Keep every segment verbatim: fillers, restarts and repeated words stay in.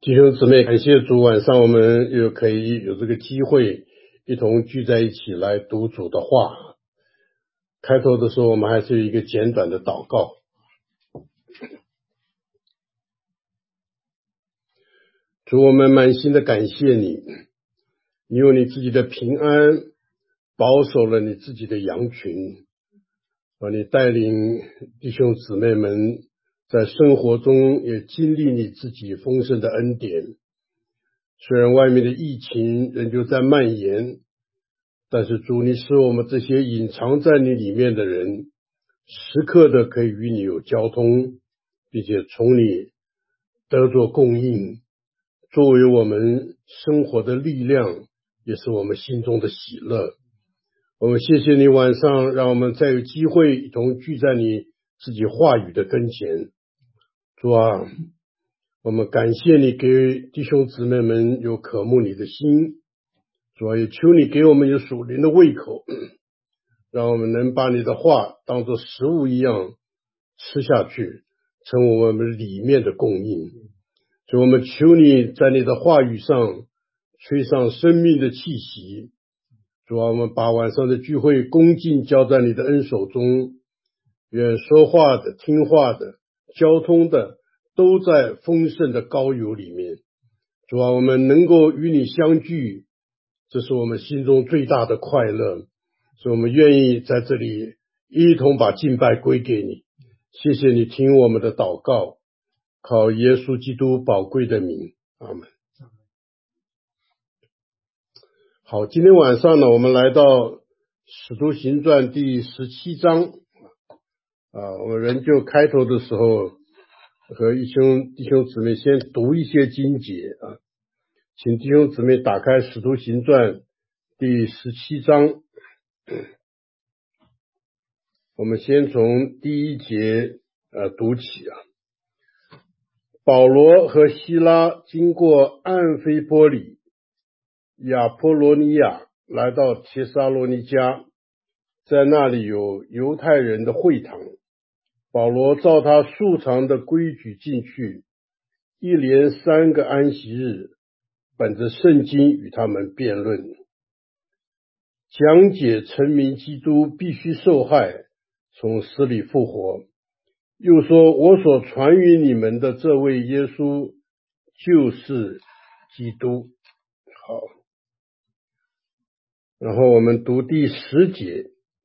弟兄姊妹，感谢主，晚上我们又可以有这个机会一同聚在一起来读主的话。开头的时候我们还是有一个简短的祷告。主，我们满心的感谢你，你用你自己的平安保守了你自己的羊群，你带领弟兄姊妹们在生活中也经历你自己丰盛的恩典。虽然外面的疫情仍旧在蔓延，但是主，你使我们这些隐藏在你里面的人时刻的可以与你有交通，并且从你得着供应，作为我们生活的力量，也是我们心中的喜乐。我们谢谢你晚上让我们再有机会一同聚在你自己话语的跟前。主啊，我们感谢你给弟兄姊妹们有渴慕你的心，主啊，也求你给我们有属灵的胃口，让我们能把你的话当作食物一样吃下去，成为我们里面的供应。主，我们求你在你的话语上吹上生命的气息。主啊，我们把晚上的聚会恭敬交在你的恩手中，愿说话的、听话的、交通的都在丰盛的膏油里面。主啊，我们能够与你相聚，这是我们心中最大的快乐，所以我们愿意在这里一同把敬拜归给你。谢谢你听我们的祷告，靠耶稣基督宝贵的名，阿们。好，今天晚上呢，我们来到使徒行传第十七章啊，我们仍旧开头的时候和弟兄弟兄姊妹先读一些经节啊，请弟兄姊妹打开使徒行传第十七章，我们先从第一节呃读起啊。保罗和希拉经过暗非波里、亚波罗尼亚，来到帖撒罗尼迦，在那里有犹太人的会堂。保罗照他素常的规矩进去，一连三个安息日，本着圣经与他们辩论，讲解臣民基督必须受害，从死里复活。又说，我所传于你们的这位耶稣就是基督。好，然后我们读第十节。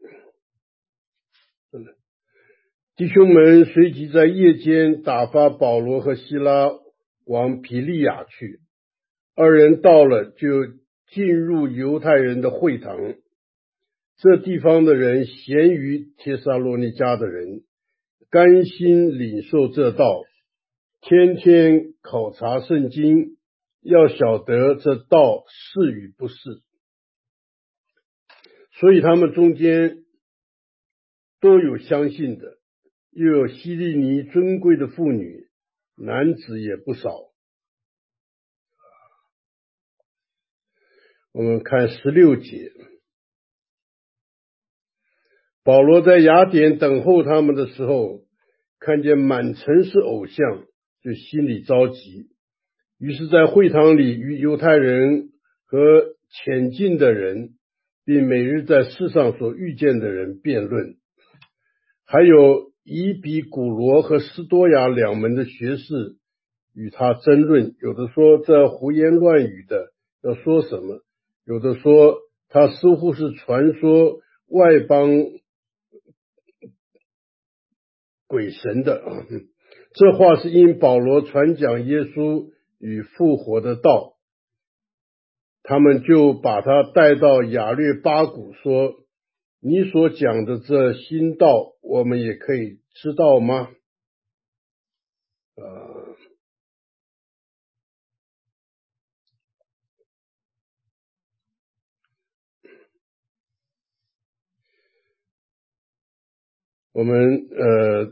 弟兄们随即在夜间打发保罗和希拉往庇利亚去，二人到了就进入犹太人的会堂。这地方的人咸于帖撒罗尼迦的人，甘心领受这道，天天考察圣经，要晓得这道是与不是。所以他们中间都有相信的，又有希利尼尊贵的妇女，男子也不少。我们看十六节，保罗在雅典等候他们的时候，看见满城是偶像，就心里着急，于是在会堂里与犹太人和浅近的人，并每日在世上所遇见的人辩论。还有以比古罗和斯多亚两门的学士与他争论，有的说这胡言乱语的要说什么，有的说他似乎是传说外邦鬼神的啊。这话是因保罗传讲耶稣与复活的道，他们就把他带到亚略巴谷，说，你所讲的这新道我们也可以知道吗？呃，我们呃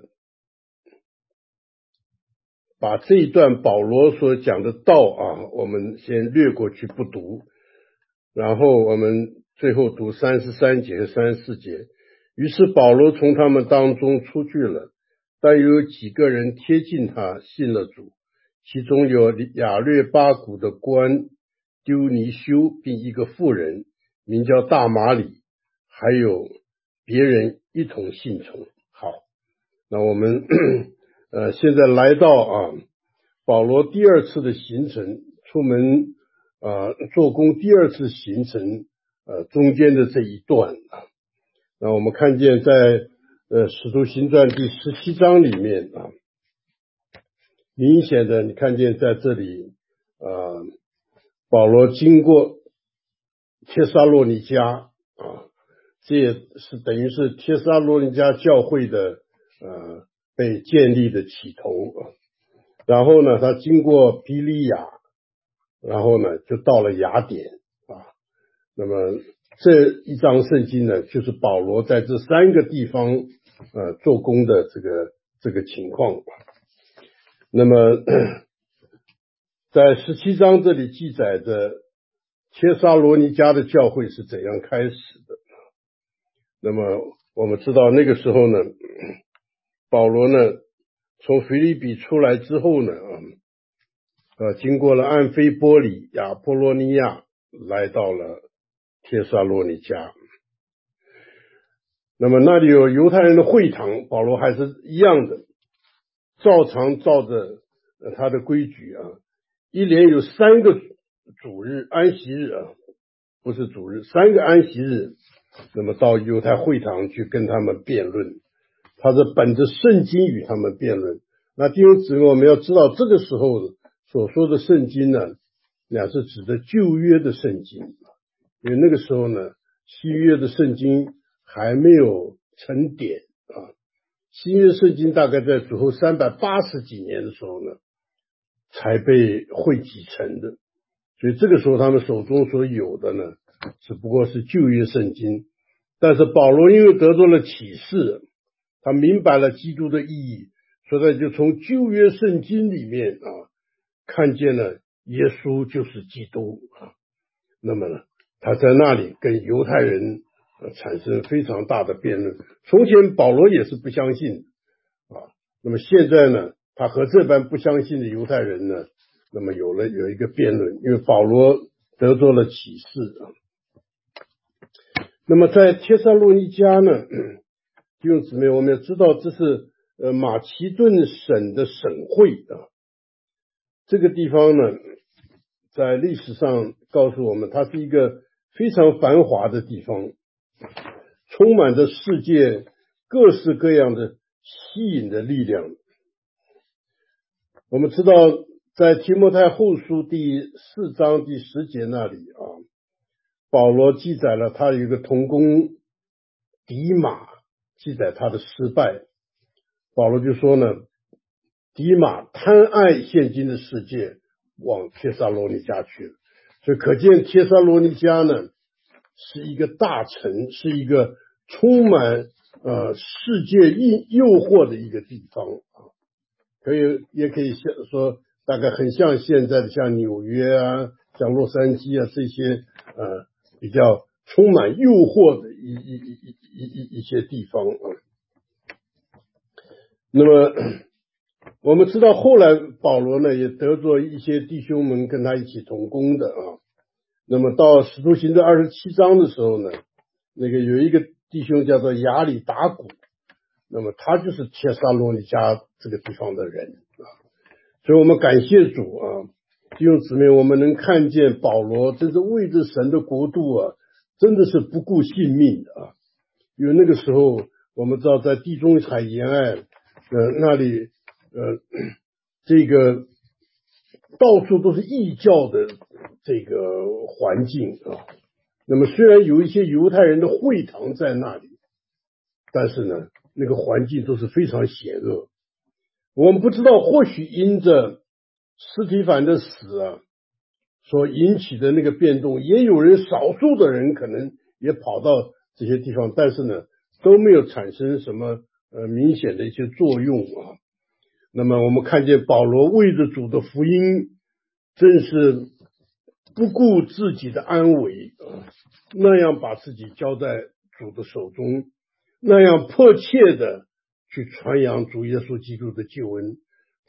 把这一段保罗所讲的道啊，我们先略过去不读，然后我们最后读三十三节和三十四节。于是保罗从他们当中出去了，但有几个人贴近他，信了主， 其中有亚略巴谷的官丢尼修，并一个妇人名叫大马里，还有别人一同信从。好，那我们呃现在来到啊保罗第二次的行程，出门啊做工第二次行程呃中间的这一段啊，那我们看见在呃使徒行传第十七章里面啊，明显的你看见在这里呃保罗经过帖撒罗尼迦啊，这也是等于是帖撒罗尼迦教会的呃被建立的起头啊。然后呢，他经过比利亚，然后呢就到了雅典啊。那么这一章圣经呢，就是保罗在这三个地方呃做工的这个这个情况。那么在十七章这里记载着帖撒罗尼迦的教会是怎样开始的。那么我们知道那个时候呢，保罗呢从腓立比出来之后呢，呃，经过了安菲波里、亚波罗尼亚，来到了帖撒罗尼迦。那么那里有犹太人的会堂，保罗还是一样的，照常照着他的规矩啊，一连有三个主日安息日啊，不是主日，三个安息日，那么到犹太会堂去跟他们辩论，他是本着圣经与他们辩论。那弟兄姊妹，我们要知道这个时候所说的圣经呢，那是指的旧约的圣经，因为那个时候呢，新约的圣经还没有成典啊。新约圣经大概在主后三百八十几年的时候呢，才被汇集成的，所以这个时候他们手中所有的呢，只不过是旧约圣经。但是保罗因为得到了启示，他明白了基督的意义，所以他就从旧约圣经里面啊，看见了耶稣就是基督啊。那么呢，他在那里跟犹太人、呃、产生非常大的辩论。从前保罗也是不相信啊，那么现在呢，他和这般不相信的犹太人呢，那么有了有一个辩论，因为保罗得到了启示啊。那么在帖撒罗尼迦呢，弟兄姊妹，我们要知道这是呃马其顿省的省会啊。这个地方呢，在历史上告诉我们，它是一个非常繁华的地方，充满着世界各式各样的吸引的力量。我们知道在提摩太后书第四章第十节那里啊，保罗记载了他有一个同工迪马，记载他的失败。保罗就说呢，迪马贪爱现今的世界，往帖撒罗尼迦去了。所以可见帖撒罗尼迦呢，是一个大城，是一个充满呃世界诱惑的一个地方啊。可以也可以像说，大概很像现在的像纽约啊，像洛杉矶啊这些呃比较充满诱惑的一一一一一一些地方啊。那么我们知道后来保罗呢也得着一些弟兄们跟他一起同工的啊。那么到使徒行传二十七章的时候呢，那个有一个弟兄叫做亚里达古，那么他就是帖撒罗尼迦这个地方的人啊。所以我们感谢主啊，弟兄姊妹，我们能看见保罗真是为着神的国度啊，真的是不顾性命的啊。因为那个时候我们知道在地中海沿岸呃那里呃这个到处都是异教的这个环境啊。那么虽然有一些犹太人的会堂在那里，但是呢那个环境都是非常险恶。我们不知道，或许因着司提反的死啊所引起的那个变动，也有人少数的人可能也跑到这些地方，但是呢都没有产生什么呃明显的一些作用啊。那么我们看见保罗为着主的福音，真是不顾自己的安危啊，那样把自己交在主的手中，那样迫切的去传扬主耶稣基督的救恩。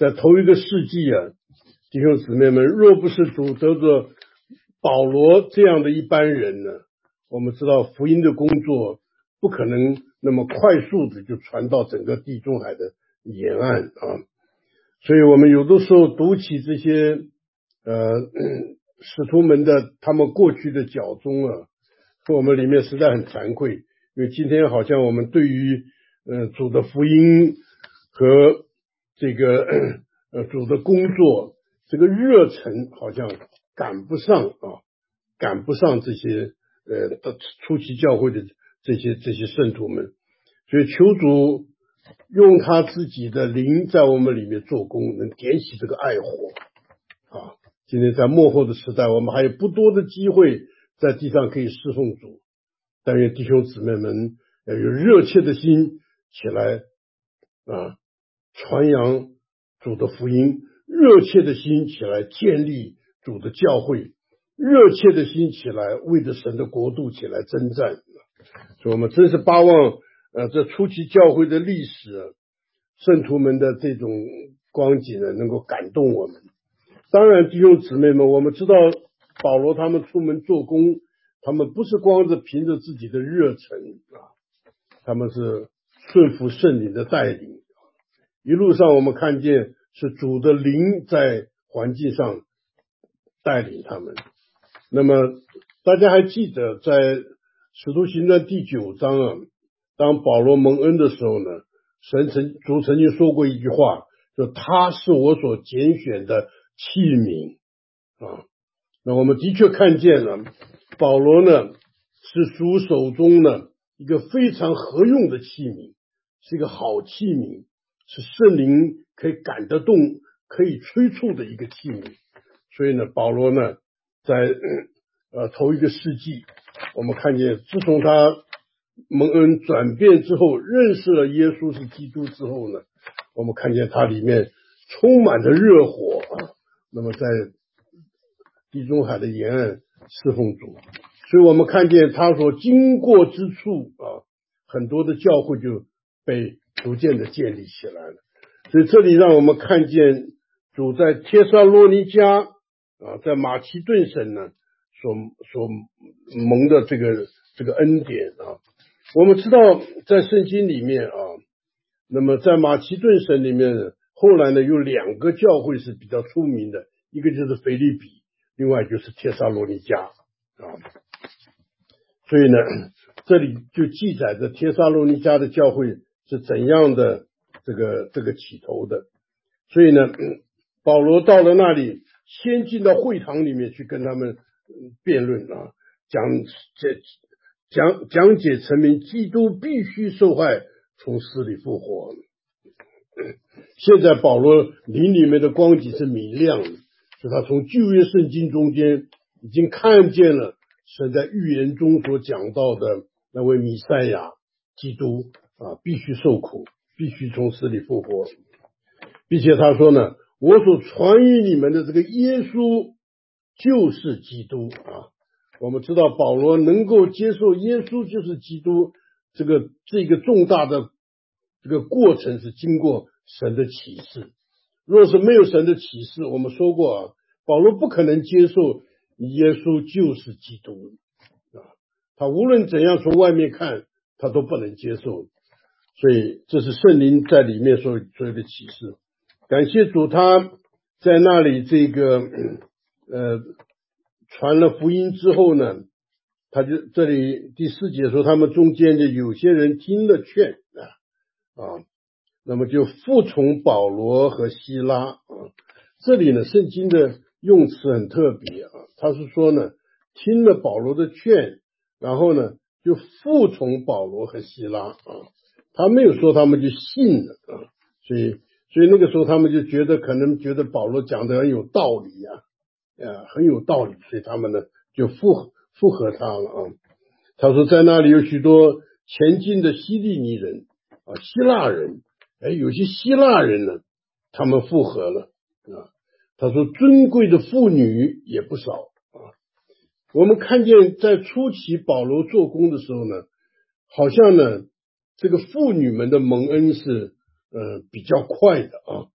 在头一个世纪啊，弟兄姊妹们，若不是主得着保罗这样的一般人呢，我们知道福音的工作不可能那么快速的就传到整个地中海的沿岸啊。所以我们有的时候读起这些呃使徒们的他们过去的脚踪啊，我们里面实在很惭愧，因为今天好像我们对于呃主的福音和这个呃主的工作这个热忱好像赶不上啊，赶不上这些呃初期教会的这些这些圣徒们，所以求主用他自己的灵在我们里面做工，能点起这个爱火啊！今天在末后的时代，我们还有不多的机会在地上可以侍奉主，但愿弟兄姊妹们要有热切的心起来啊，传扬主的福音，热切的心起来建立主的教会，热切的心起来为着神的国度起来征战。所以我们真是巴望呃，这初期教会的历史啊，圣徒们的这种光景呢，能够感动我们。当然弟兄姊妹们，我们知道保罗他们出门做工，他们不是光着凭着自己的热忱啊，他们是顺服圣灵的带领，一路上我们看见是主的灵在环境上带领他们。那么大家还记得在使徒行传第九章啊，当保罗蒙恩的时候呢，神曾主曾经说过一句话，说他是我所拣选的器皿啊。那我们的确看见了保罗呢是主手中呢一个非常合用的器皿，是一个好器皿，是圣灵可以感得动可以催促的一个器皿。所以呢保罗呢在呃头一个世纪，我们看见自从他蒙恩转变之后，认识了耶稣是基督之后呢，我们看见他里面充满着热火啊，那么在地中海的沿岸侍奉主。所以我们看见他所经过之处啊，很多的教会就被逐渐的建立起来了。所以这里让我们看见主在帖撒罗尼迦啊，在马其顿省呢所所蒙的这个这个恩典啊。我们知道在圣经里面啊，那么在马其顿省里面后来呢有两个教会是比较出名的，一个就是腓立比，另外就是帖撒罗尼迦啊。所以呢这里就记载着帖撒罗尼迦的教会是怎样的这个这个起头的。所以呢保罗到了那里，先进到会堂里面去跟他们辩论啊，讲讲讲解陈明基督必须受害，从死里复活。现在保罗灵里面的光景是明亮的，是他从旧约圣经中间已经看见了神在预言中所讲到的那位弥赛亚基督啊，必须受苦，必须从死里复活，并且他说呢，我所传于你们的这个耶稣就是基督啊。我们知道保罗能够接受耶稣就是基督，这个这个重大的这个过程是经过神的启示。若是没有神的启示，我们说过啊，保罗不可能接受耶稣就是基督啊，他无论怎样从外面看他都不能接受。所以这是圣灵在里面所所有的启示。感谢主，他在那里这个呃传了福音之后呢，他就这里第四节说他们中间的有些人听了劝啊啊，那么就服从保罗和希拉啊。这里呢圣经的用词很特别啊，他是说呢听了保罗的劝，然后呢就服从保罗和希拉啊，他没有说他们就信了啊。所以所以那个时候他们就觉得可能觉得保罗讲的很有道理啊，呃很有道理，所以他们呢就附附和他了啊。他说在那里有许多前进的希利尼人啊，希腊人，哎，有些希腊人呢他们附和了啊。他说尊贵的妇女也不少啊。我们看见在初期保罗做工的时候呢，好像呢这个妇女们的蒙恩是呃比较快的啊。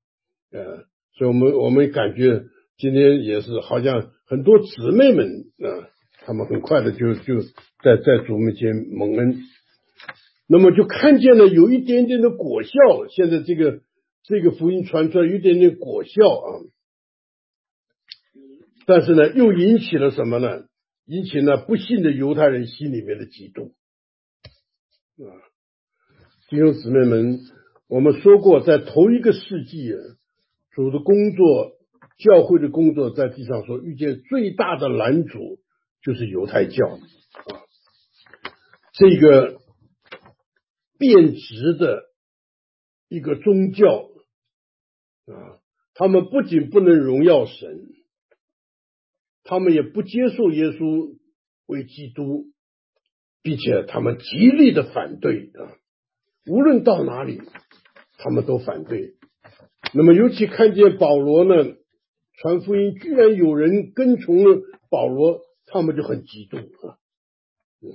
呃，所以我们我们感觉今天也是好像很多姊妹们啊、呃，他们很快的就就在在主面前蒙恩，那么就看见了有一点点的果效，现在这个这个福音传出来有一点点果效啊，但是呢，又引起了什么呢？引起了不信的犹太人心里面的嫉妒啊！弟兄姊妹们，我们说过，在头一个世纪啊，主的工作，教会的工作在地上所遇见最大的拦阻就是犹太教啊，这个变质的一个宗教啊，他们不仅不能荣耀神，他们也不接受耶稣为基督，并且他们极力的反对啊，无论到哪里他们都反对。那么尤其看见保罗呢传福音，居然有人跟从了保罗，他们就很激动啊。嗯，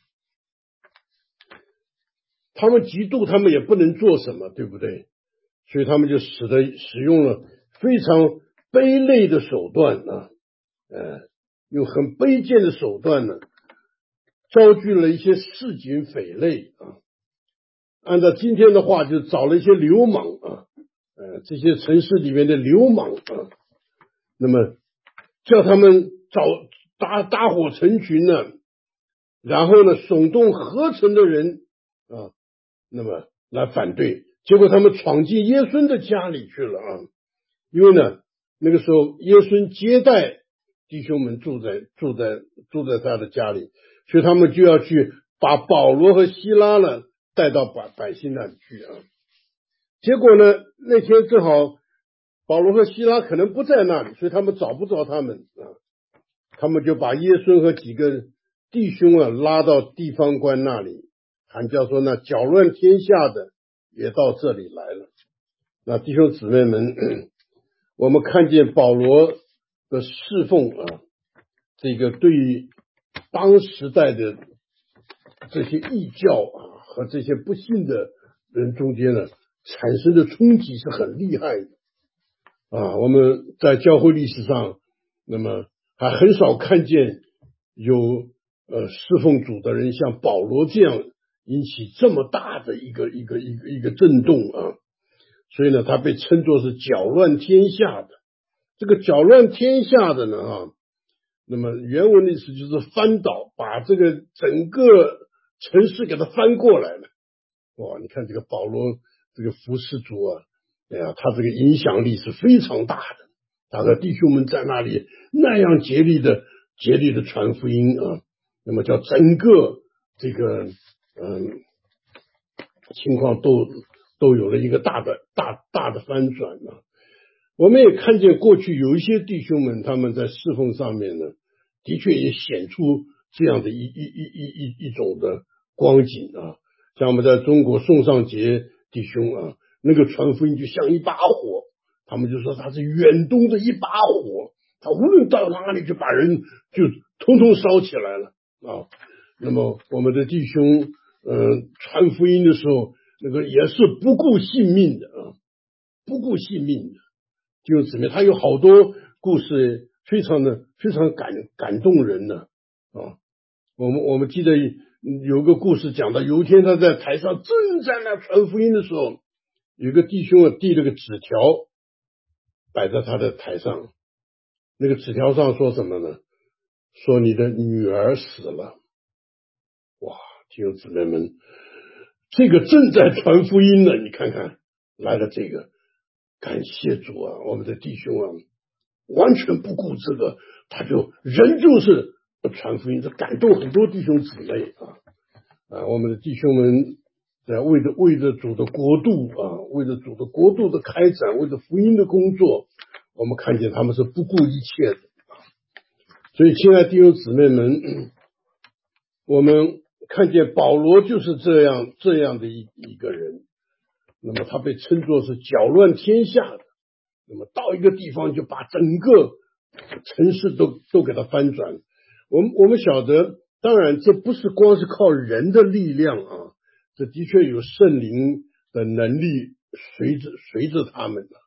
他们嫉妒，他们也不能做什么，对不对？所以他们就使得使用了非常卑劣的手段啊，呃，用很卑贱的手段呢，招聚了一些市井匪类啊，按照今天的话，就找了一些流氓啊，呃，这些城市里面的流氓啊，那么叫他们找搭搭伙成群呢，然后呢，耸动合成的人啊，那么来反对，结果他们闯进耶稣的家里去了啊，因为呢，那个时候耶稣接待弟兄们住在住在住在他的家里，所以他们就要去把保罗和希拉呢带到百百姓那里去啊。结果呢，那天正好保罗和希拉可能不在那里，所以他们找不着他们啊。他们就把耶稣和几个弟兄啊拉到地方官那里，喊叫说那搅乱天下的也到这里来了。那弟兄姊妹们，我们看见保罗的侍奉啊，这个对于当时代的这些异教啊和这些不信的人中间呢，产生的冲击是很厉害的啊。我们在教会历史上，那么还很少看见有呃侍奉主的人像保罗这样引起这么大的一个一个一个一个震动啊。所以呢，他被称作是搅乱天下的。这个搅乱天下的呢啊，那么原文的意思就是翻倒，把这个整个城市给他翻过来了。哇，你看这个保罗这个服侍主啊，哎呀，他这个影响力是非常大的。他的弟兄们在那里那样竭力的竭力的传福音啊，那么叫整个这个嗯情况都都有了一个大的大大的翻转啊。我们也看见过去有一些弟兄们他们在侍奉上面呢，的确也显出这样的一一一一一一种的光景啊。像我们在中国宋尚节弟兄啊，那个传福音就像一把火，他们就说他是远东的一把火，他无论到哪里就把人就通通烧起来了啊。那么我们的弟兄呃传福音的时候，那个也是不顾性命的啊，不顾性命的。就姊妹，他有好多故事，非常的非常感感动人呢啊。我们我们记得有个故事讲到，有一天他在台上正在那传福音的时候，有个弟兄啊递了个纸条摆在他的台上，那个纸条上说什么呢？说你的女儿死了。哇，弟兄姊妹们，这个正在传福音呢，你看看来了这个，感谢主啊，我们的弟兄啊，完全不顾这个，他就人就是传福音，这感动很多弟兄姊妹啊啊，我们的弟兄们在为着为着主的国度啊，为着主的国度的开展，为着福音的工作，我们看见他们是不顾一切的。所以亲爱的弟兄姊妹们，我们看见保罗就是这样这样的一一个人，那么他被称作是搅乱天下的，那么到一个地方就把整个城市都都给他翻转。我们我们晓得，当然这不是光是靠人的力量啊，这的确有圣灵的能力随着随着他们的。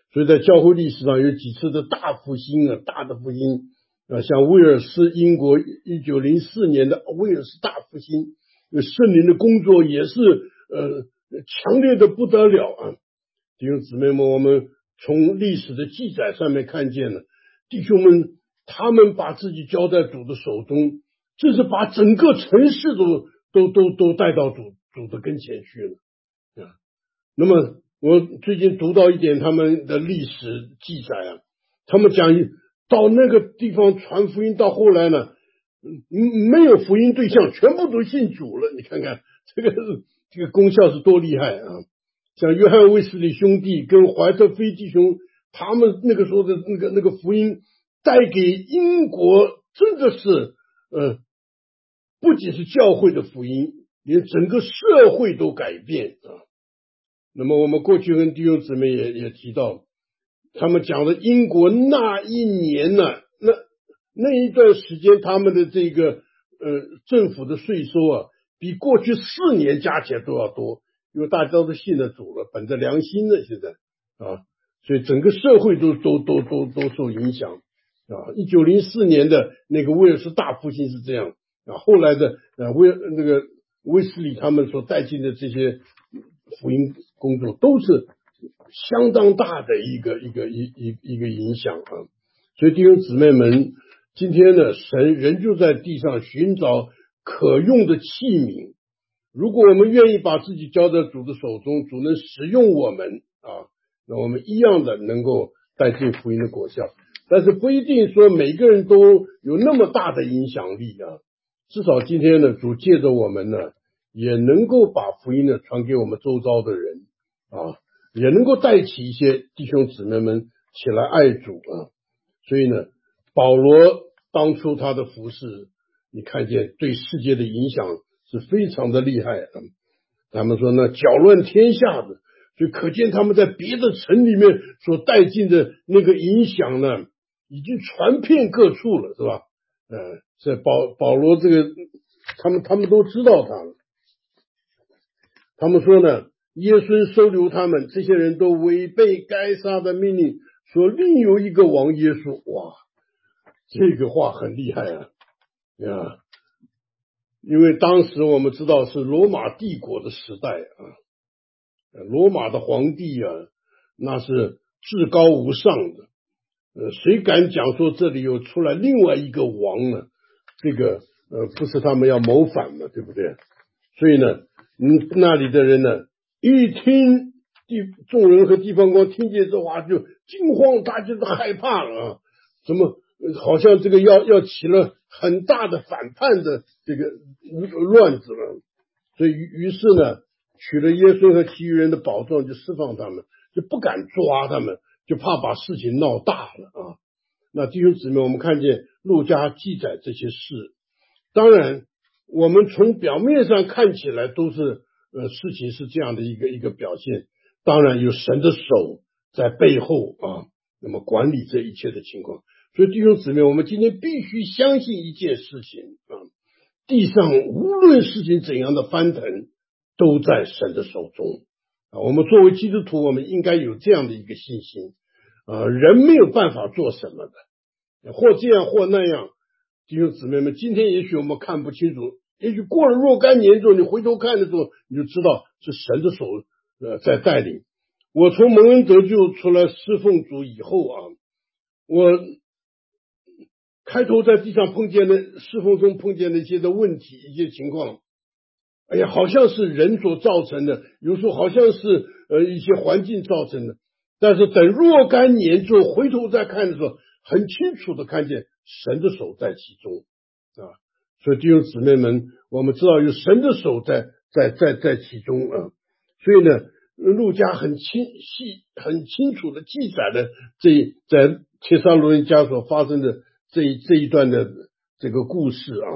所以在教会历史上有几次的大复兴啊，大的复兴啊，像威尔士英国一九零四年的威尔士大复兴，圣灵的工作也是呃强烈的不得了啊。弟兄姊妹们，我们从历史的记载上面看见了弟兄们，他们把自己交在主的手中，这是把整个城市都都都都带到主主的跟前去了啊。那么我最近读到一点他们的历史记载啊，他们讲到那个地方传福音，到后来呢，没有福音对象，全部都信主了。你看看这个这个功效是多厉害啊！像约翰卫斯理兄弟跟怀特菲弟兄，他们那个时候的那个那个福音带给英国，真的是呃，不仅是教会的福音，连整个社会都改变啊。那么我们过去跟弟兄姊妹也也提到，他们讲的英国那一年呢、啊，那那一段时间他们的这个呃政府的税收啊，比过去四年加起来都要多，因为大家都信了主了，本着良心的现在啊，所以整个社会都都都都都受影响啊。一九零四年的那个威尔士大复兴是这样啊，后来的呃威那个威斯理他们所带进的这些福音工作都是相当大的一个一个一一一个影响啊。所以弟兄姊妹们，今天呢，神仍旧在地上寻找可用的器皿。如果我们愿意把自己交在主的手中，主能使用我们啊，那我们一样的能够带进福音的果效。但是不一定说每个人都有那么大的影响力啊。至少今天呢，主借着我们呢，也能够把福音呢传给我们周遭的人啊，也能够带起一些弟兄姊妹们起来爱主啊。所以呢，保罗当初他的服事，你看见对世界的影响是非常的厉害啊。他们说呢，搅乱天下的，就可见他们在别的城里面所带进的那个影响呢，已经传遍各处了，是吧？呃，在保保罗这个，他们他们都知道他了。他们说呢，耶稣收留他们，这些人都违背该撒的命令，说另有一个王耶稣。哇，这个话很厉害啊！啊，因为当时我们知道是罗马帝国的时代啊，罗马的皇帝啊，那是至高无上的。呃，谁敢讲说这里有出来另外一个王呢？这个呃，不是他们要谋反嘛，对不对？所以呢，嗯，那里的人呢，一听地众人和地方官听见这话就惊慌，大家都害怕了啊！怎么好像这个要要起了很大的反叛的这个乱子了？所以于于是呢，取了耶稣和其余人的保证，就释放他们，就不敢抓他们，就怕把事情闹大了啊。那弟兄姊妹，我们看见路加记载这些事，当然我们从表面上看起来都是呃事情是这样的一个一个表现，当然有神的手在背后啊，那么管理这一切的情况。所以弟兄姊妹，我们今天必须相信一件事情啊，地上无论事情怎样的翻腾，都在神的手中啊。我们作为基督徒，我们应该有这样的一个信心啊，人没有办法做什么的，或这样或那样。弟兄姊妹们，今天也许我们看不清楚，也许过了若干年之后，你回头看的时候，你就知道是神的手呃在带领。我从蒙恩得救出来侍奉主以后啊，我开头在地上碰见的侍奉中碰见的一些的问题，一些情况，哎呀，好像是人所造成的，有时候好像是呃一些环境造成的，但是等若干年之后回头再看的时候，很清楚的看见神的手在其中啊。所以弟兄姊妹们，我们知道有神的手在在在在其中啊。所以呢，路加很清细很清楚的记载了这在帖撒罗尼迦所发生的这一这一段的这个故事啊。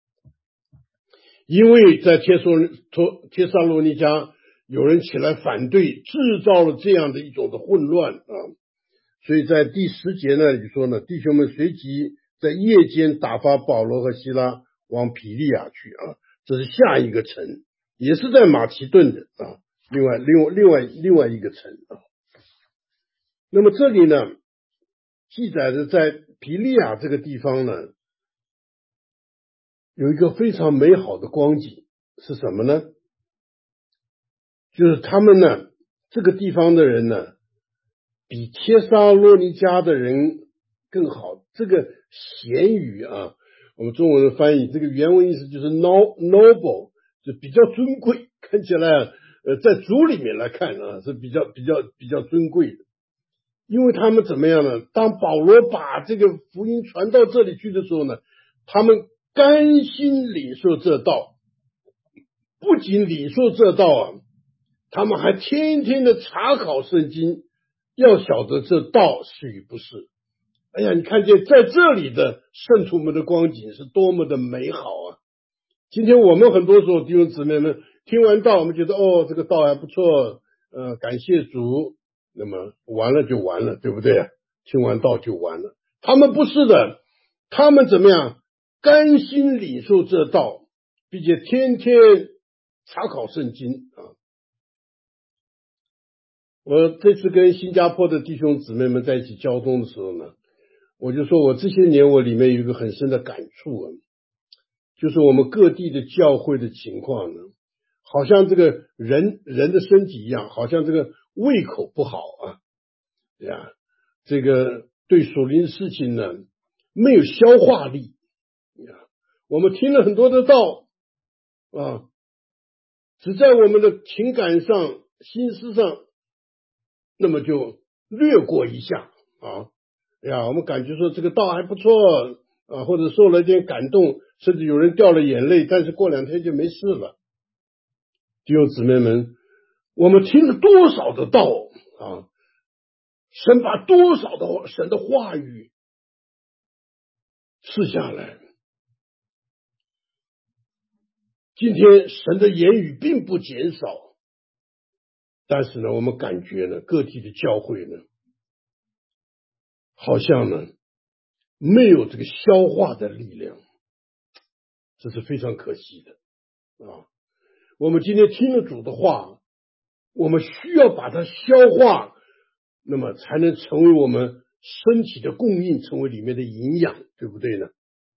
因为在帖撒罗帖撒罗尼迦有人起来反对，制造了这样的一种的混乱啊，所以在第十节那里说呢，弟兄们随即在夜间打发保罗和希拉往庇利亚去啊，这是下一个城，也是在马其顿的啊，另外另外另外另外一个城啊。 那么这里呢，记载的在比利亚这个地方呢，有一个非常美好的光景，是什么呢？就是他们呢，这个地方的人呢，比帖撒罗尼迦的人更好。这个贤语啊，我们中文的翻译，这个原文意思就是 noble， 就比较尊贵，看起来呃，在主里面来看啊，是比较比较比较尊贵的。因为他们怎么样呢？当保罗把这个福音传到这里去的时候呢，他们甘心领受这道，不仅领受这道啊，他们还天天的查考圣经，要晓得这道是与不是。哎呀，你看见在这里的圣徒们的光景是多么的美好啊！今天我们很多时候弟兄姊妹们听完道，我们觉得哦，这个道还不错，呃，感谢主。那么完了就完了，对不对啊？听完道就完了。他们不是的，他们怎么样？甘心领受这道，并且天天查考圣经啊。我这次跟新加坡的弟兄姊妹们在一起交通的时候呢，我就说我这些年我里面有一个很深的感触啊，就是我们各地的教会的情况呢，好像这个人人的身体一样，好像这个胃口不好啊，对呀，这个对属灵的事情呢没有消化力呀。我们听了很多的道啊，只在我们的情感上、心思上，那么就略过一下啊。呀，我们感觉说这个道还不错啊，或者受了一点感动，甚至有人掉了眼泪，但是过两天就没事了。弟兄姊妹们，我们听了多少的道啊，神把多少的神的话语赐下来。今天神的言语并不减少，但是呢，我们感觉呢，各地的教会呢，好像呢没有这个消化的力量，这是非常可惜的啊。我们今天听了主的话，我们需要把它消化，那么才能成为我们身体的供应，成为里面的营养，对不对呢？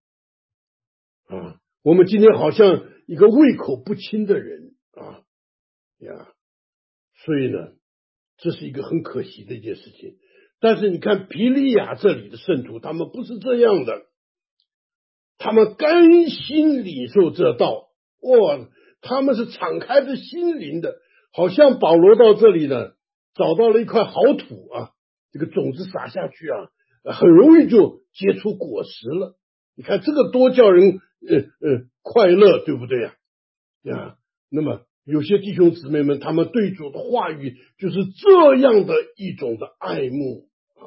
啊，我们今天好像一个胃口不清的人啊呀，所以呢，这是一个很可惜的一件事情。但是你看比利亚这里的圣徒，他们不是这样的，他们甘心领受这道，哇，他们是敞开着心灵的，好像保罗到这里呢，找到了一块好土啊，这个种子撒下去啊，很容易就结出果实了。你看这个多叫人呃呃快乐，对不对呀？呀，那么有些弟兄姊妹们，他们对主的话语就是这样的一种的爱慕啊，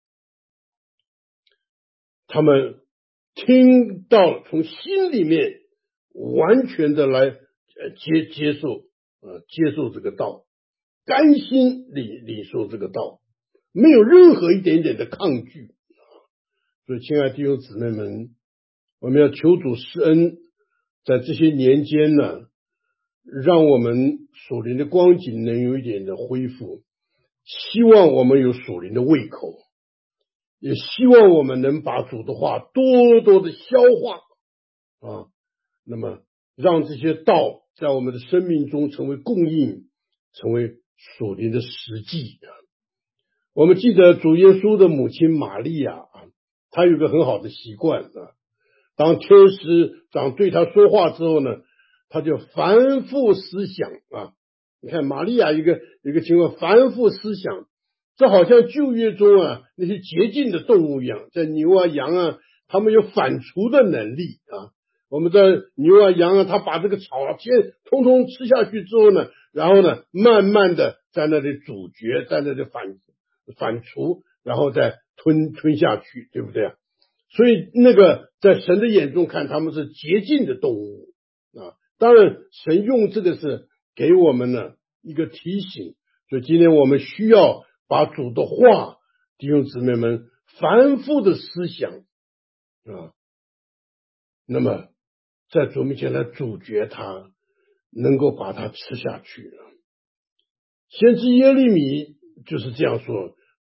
他们听到从心里面完全的来呃接接受呃接受这个道，甘心领领受这个道，没有任何一点点的抗拒。所以亲爱的弟兄姊妹们，我们要求主施恩，在这些年间呢，让我们属灵的光景能有一点的恢复，希望我们有属灵的胃口，也希望我们能把主的话多多的消化啊，那么让这些道在我们的生命中成为供应，成为属灵的实际。我们记得主耶稣的母亲玛利亚啊，她有个很好的习惯啊，当天使长对她说话之后呢，她就反复思想啊。你看玛利亚一个一个情况，反复思想，这好像旧约中啊那些洁净的动物一样，在牛啊羊啊，它们有反刍的能力啊。我们的牛啊羊啊，它把这个草啊先通通吃下去之后呢，然后呢慢慢的在那里咀嚼，在那里反反刍，然后再吞吞下去，对不对啊？所以那个在神的眼中看，他们是洁净的动物啊。当然神用这个是给我们呢一个提醒，所以今天我们需要把主的话，弟兄姊妹们反复的思想啊，那么在主面前来咀嚼它，能够把它吃下去。先知耶利米就是这样说，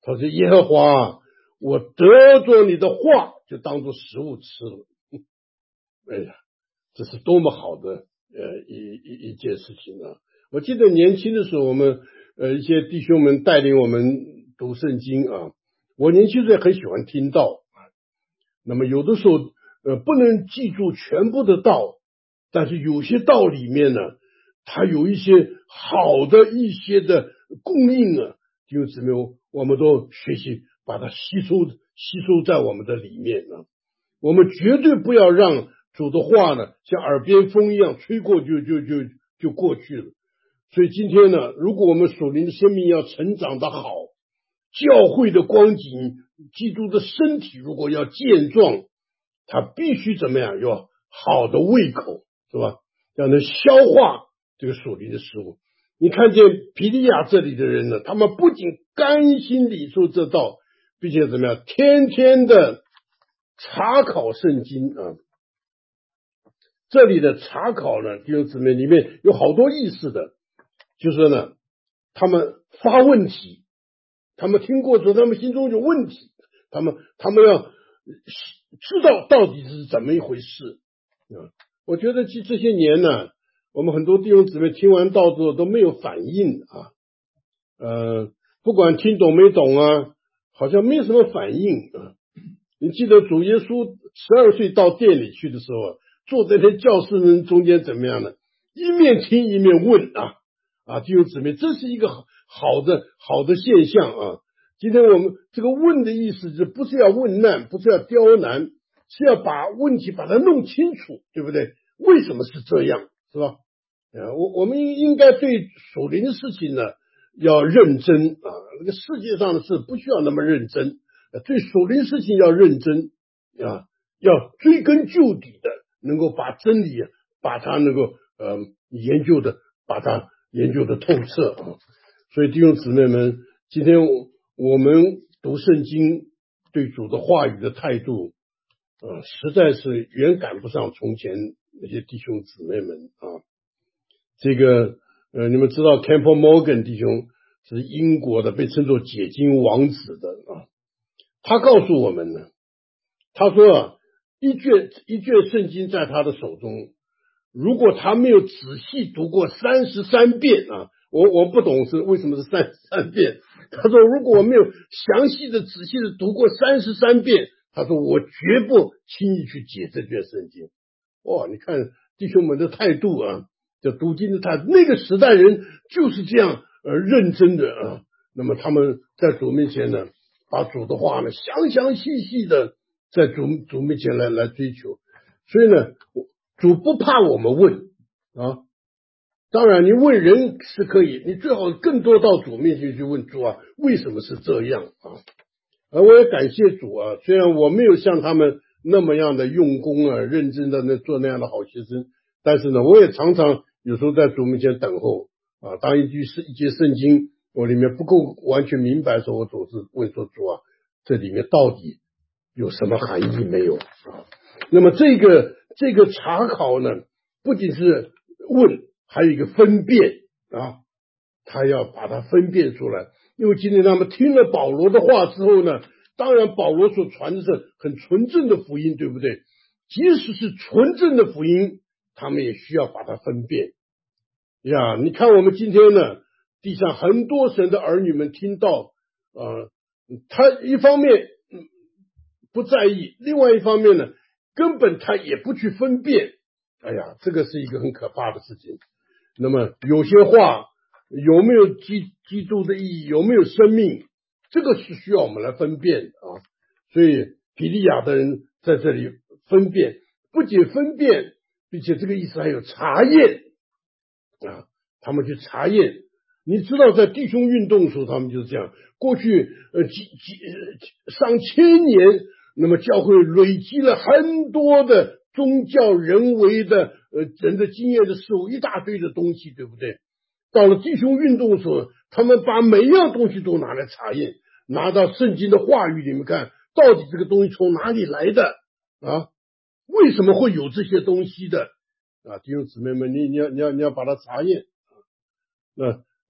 他说耶和华啊，我得着你的话就当作食物吃了。哎呀，这是多么好的呃一一一件事情啊！我记得年轻的时候，我们呃一些弟兄们带领我们读圣经啊，我年轻时候很喜欢听道啊。那么有的时候呃不能记住全部的道，但是有些道里面呢，它有一些好的一些的供应啊，弟兄姊妹，我们都学习把它吸收吸收在我们的里面啊。我们绝对不要让主的话呢像耳边风一样吹过就就就就过去了。所以今天呢，如果我们属灵的生命要成长的好，教会的光景，基督的身体如果要健壮，他必须怎么样？有好的胃口，是吧？要能消化这个属灵的食物。你看见毗利亚这里的人呢，他们不仅甘心领受这道，并且怎么样？天天的查考圣经啊。这里的查考呢，弟兄姊妹，里面有好多意思的，就是说呢，他们发问题，他们听过之后，他们心中有问题，他们他们要知道到底是怎么一回事啊。我觉得这这些年呢，我们很多弟兄姊妹听完道之后都没有反应啊，呃，不管听懂没懂啊，好像没有什么反应啊。你记得主耶稣十二岁到店里去的时候，坐在那教士人中间怎么样呢？一面听一面问啊啊，弟兄姊妹，这是一个好的好的现象啊。今天我们这个问的意思是不是要问难，不是要刁难，是要把问题把它弄清楚，对不对？为什么是这样，是吧？呃，我我们应该对属灵的事情呢要认真啊。那个世界上的事不需要那么认真，对属灵事情要认真啊，要追根究底的，能够把真理把它能够呃研究的，把它研究的透彻啊。所以弟兄姊妹们，今天我们读圣经对主的话语的态度，呃，实在是远赶不上从前那些弟兄姊妹们啊。这个呃，你们知道 Campbell Morgan 弟兄是英国的，被称作解经王子的啊。他告诉我们呢，他说啊，一卷一卷圣经在他的手中，如果他没有仔细读过三十三遍啊，我我不懂是为什么是三十三遍。他说，如果我没有详细的、仔细的读过三十三遍，他说我绝不轻易去解这卷圣经。哇，你看弟兄们的态度啊，这读经的态度，那个时代人就是这样呃认真的啊。那么他们在主面前呢，把主的话呢详详细细的在主主面前来来追求。所以呢，主不怕我们问啊。当然你问人是可以，你最好更多到主面前去问主啊，为什么是这样啊？而我也感谢主啊，虽然我没有像他们那么样的用功啊，认真的那做那样的好学生，但是呢，我也常常有时候在主面前等候啊。当一句是一节圣经我里面不够完全明白的时候，我总是问说主啊，这里面到底有什么含义没有啊？那么这个这个查考呢，不仅是问，还有一个分辨啊，他要把它分辨出来。因为今天他们听了保罗的话之后呢，当然保罗所传的是很纯正的福音，对不对？即使是纯正的福音，他们也需要把它分辨呀。你看我们今天呢，地上很多神的儿女们听到呃，他一方面不在意，另外一方面呢，根本他也不去分辨。哎呀，这个是一个很可怕的事情。那么有些话有没有基基督的意义，有没有生命，这个是需要我们来分辨啊。所以毗利亚的人在这里分辨，不仅分辨，并且这个意思还有查验啊，他们去查验。你知道在弟兄运动的时候他们就是这样，过去呃几几上千年，那么教会累积了很多的宗教人为的呃人的经验的事物，一大堆的东西，对不对？到了弟兄运动的时候，他们把每一样东西都拿来查验，拿到圣经的话语里面看，到底这个东西从哪里来的啊？为什么会有这些东西的啊？弟兄姊妹们，你你要你要你要把它查验。那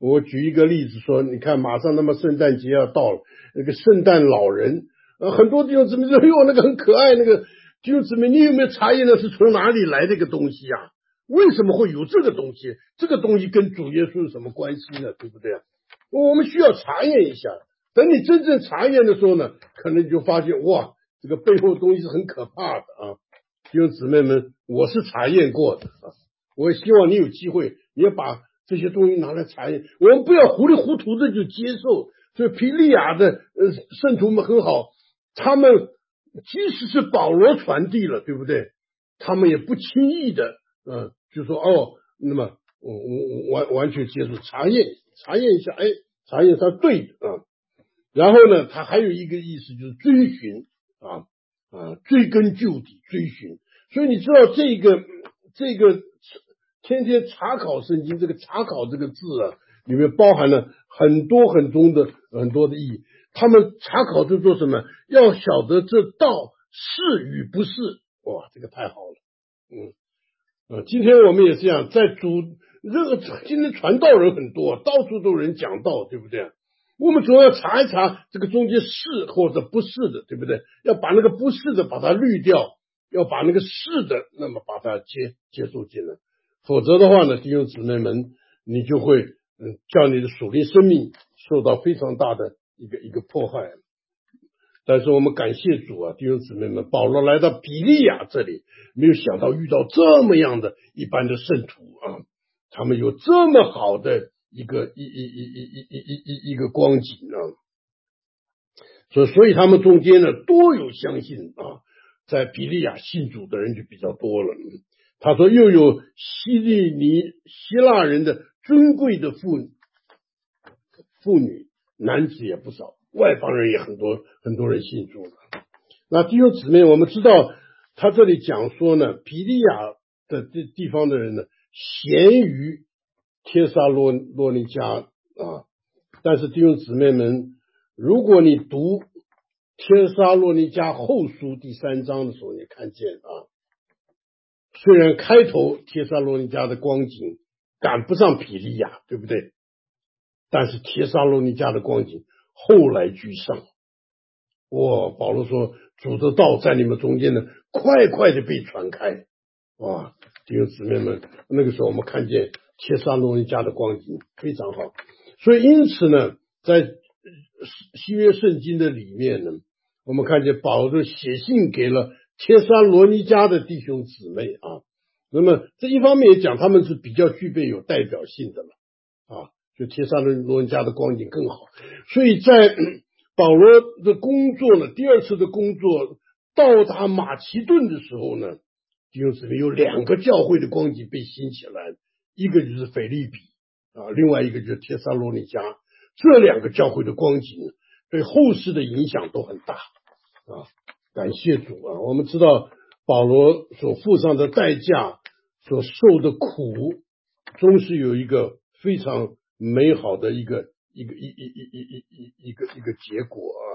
我举一个例子说，你看马上那么圣诞节要到了，那个圣诞老人，呃，很多弟兄姊妹说，哟，那个很可爱，那个弟兄姊妹，你有没有查验的是从哪里来这个东西啊？为什么会有这个东西？这个东西跟主耶稣有什么关系呢？对不对？我们需要查验一下。等你真正查验的时候呢，可能你就发现，哇，这个背后的东西是很可怕的啊！弟兄姊妹们，我是查验过的啊，我也希望你有机会，也把这些东西拿来查验。我们不要糊里糊涂的就接受。所以庇利亚的呃圣徒们很好，他们即使是保罗传递了，对不对？他们也不轻易的，呃，就说哦，那么我我完完全接受，查验查验一下，哎，查验他对的啊。然后呢，他还有一个意思就是追寻啊啊，追根究底，追寻。所以你知道这个这个天天查考圣经，这个查考这个字啊，里面包含了很多很多的很多的意义。他们查考是做什么？要晓得这道是与不是。哇，这个太好了，嗯。呃，今天我们也是这样，在主这个今天传道人很多，到处都有人讲道，对不对？我们总要查一查这个中间是或者不是的，对不对？要把那个不是的把它滤掉，要把那个是的，那么把它接接受进来。否则的话呢，弟兄姊妹们，你就会嗯，叫你的属灵生命受到非常大的一个一个迫害。但是我们感谢主啊，弟兄姊妹们，保罗来到比利亚这里，没有想到遇到这么样的一般的圣徒啊，他们有这么好的一个一一一一一一一一个光景啊，所以所以他们中间呢多有相信啊，在比利亚信主的人就比较多了。他说又有希利尼希腊人的尊贵的妇妇女，男子也不少，外邦人也很多，很多人信主了。那弟兄姊妹，我们知道他这里讲说呢，比利亚的这地方的人呢，咸于帖撒罗罗尼迦啊。但是弟兄姊妹们，如果你读帖撒罗尼迦后书第三章的时候，你看见啊，虽然开头帖撒罗尼迦的光景赶不上比利亚，对不对？但是帖撒罗尼迦的光景后来居上。哇，保罗说主的道在你们中间呢快快的被传开。哇，弟兄姊妹们，那个时候我们看见帖撒罗尼迦的光景非常好。所以因此呢，在新约圣经的里面呢，我们看见保罗写信给了帖撒罗尼迦的弟兄姊妹啊。那么这一方面也讲他们是比较具备有代表性的了啊，就帖撒罗尼迦的光景更好。所以在保罗的工作呢，第二次的工作到达马其顿的时候呢，弟兄姊妹有两个教会的光景被兴起来，一个就是腓立比啊，另外一个就是帖撒罗尼迦。这两个教会的光景对后世的影响都很大啊，感谢主啊！我们知道保罗所付上的代价，所受的苦，终是有一个非常美好的一个一个一一一一一一一个一个结果啊。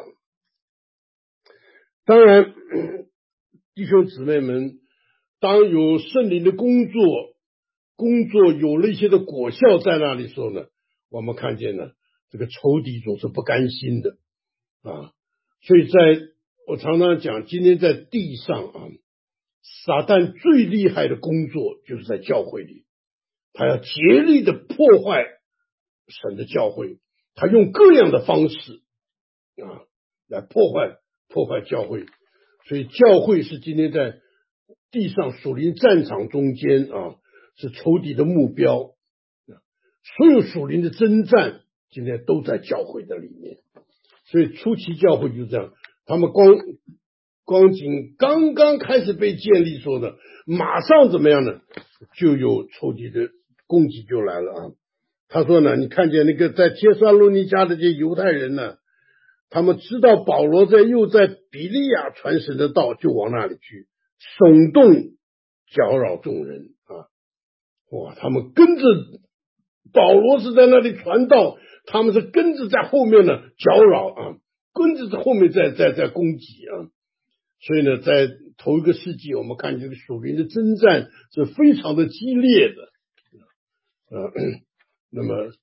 当然，弟兄姊妹们，当有圣灵的工作，工作有了一些的果效在那里的时候呢，我们看见呢，这个仇敌总是不甘心的啊。所以在我常常讲，今天在地上啊，撒旦最厉害的工作就是在教会里，他要竭力的破坏神的教会，他用各样的方式啊来破坏破坏教会。所以教会是今天在地上属灵战场中间啊，是仇敌的目标。所有属灵的征战今天都在教会的里面。所以初期教会就这样，他们光光景刚刚开始被建立说的，马上怎么样呢？就有仇敌的攻击就来了啊。他说呢，你看见那个在帖撒罗尼迦的这些犹太人呢，他们知道保罗在又在比利亚传神的道，就往那里去，耸动搅扰众人啊！哇，他们跟着保罗是在那里传道，他们是跟着在后面呢搅扰啊，跟着在后面在在在攻击啊。所以呢，在头一个世纪，我们看这个属灵的征战是非常的激烈的。呃，那么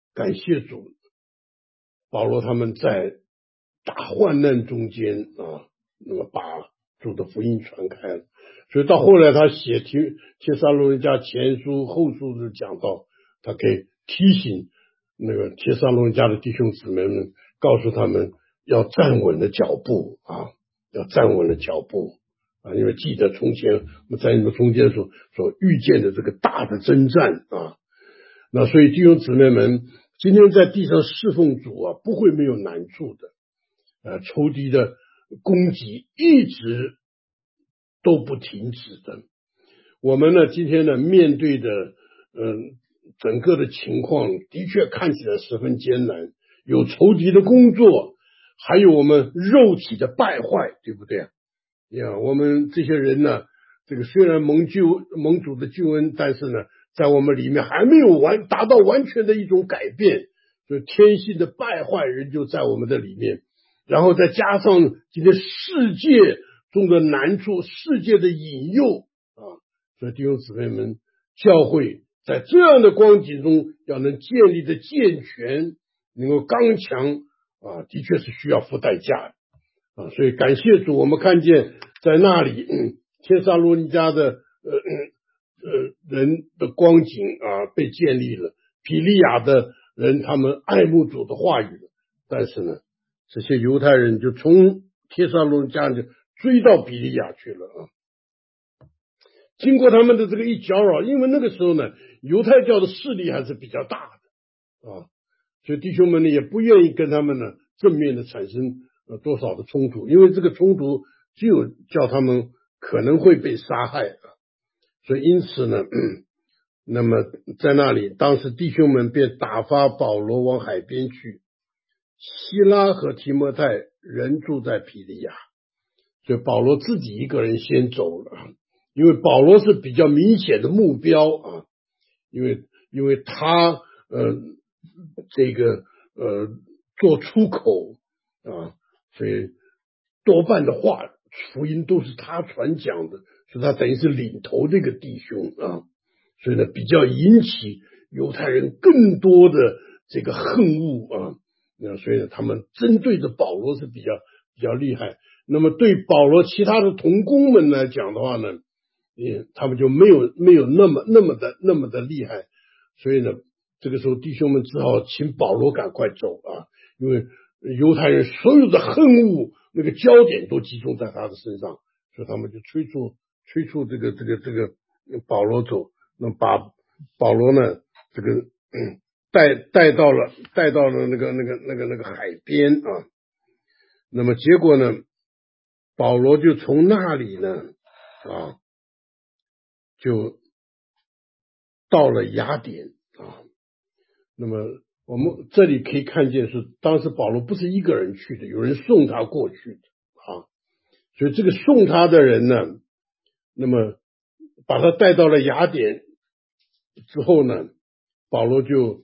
感谢主，保罗他们在大患难中间啊，那么把主的福音传开了。所以到后来他写提帖撒罗尼迦前书后书就讲到，他可以提醒那个帖撒罗尼迦的弟兄姊妹们，告诉他们要站稳了脚步啊，要站稳了脚步啊，因为记得从前我们在你们中间所所遇见的这个大的征战啊，那所以弟兄姊妹们，今天在地上侍奉主啊，不会没有难处的。呃，仇敌的攻击一直都不停止的。我们呢，今天呢，面对的嗯整个的情况，的确看起来十分艰难，有仇敌的工作，还有我们肉体的败坏，对不对啊？呀，我们这些人呢，这个虽然蒙救蒙主的救恩，但是呢，在我们里面还没有完达到完全的一种改变，就天性的败坏人就在我们的里面。然后再加上这个世界中的难处，世界的引诱啊，所以弟兄姊妹们，教会在这样的光景中要能建立的健全，能够刚强啊，的确是需要付代价的啊。所以感谢主，我们看见在那里帖撒罗尼迦的呃呃人的光景啊被建立了，比利亚的人他们爱慕主的话语了，但是呢，这些犹太人就从帖撒罗尼迦就追到比利亚去了啊！经过他们的这个一搅扰，因为那个时候呢，犹太教的势力还是比较大的啊，所以弟兄们呢也不愿意跟他们呢正面的产生呃多少的冲突，因为这个冲突只有叫他们可能会被杀害啊，所以因此呢，那么在那里，当时弟兄们便打发保罗往海边去。希拉和提摩太人住在庇利亚，所以保罗自己一个人先走了，因为保罗是比较明显的目标啊，因为因为他呃这个呃做出口啊，所以多半的话福音都是他传讲的，所以他等于是领头这个弟兄啊，所以呢比较引起犹太人更多的这个恨恶啊。那所以呢，他们针对着保罗是比较比较厉害。那么对保罗其他的同工们来讲的话呢，也他们就没有没有那么那么的那么的厉害。所以呢，这个时候弟兄们只好请保罗赶快走啊，因为犹太人所有的恨恶那个焦点都集中在他的身上，所以他们就催促催促这个这个这个保罗走，那把保罗呢这个嗯。带带到了带到了那个那个那个那个海边啊，那么结果呢，保罗就从那里呢啊，就到了雅典啊。那么我们这里可以看见是当时保罗不是一个人去的，有人送他过去的啊，所以这个送他的人呢，那么把他带到了雅典之后呢，保罗就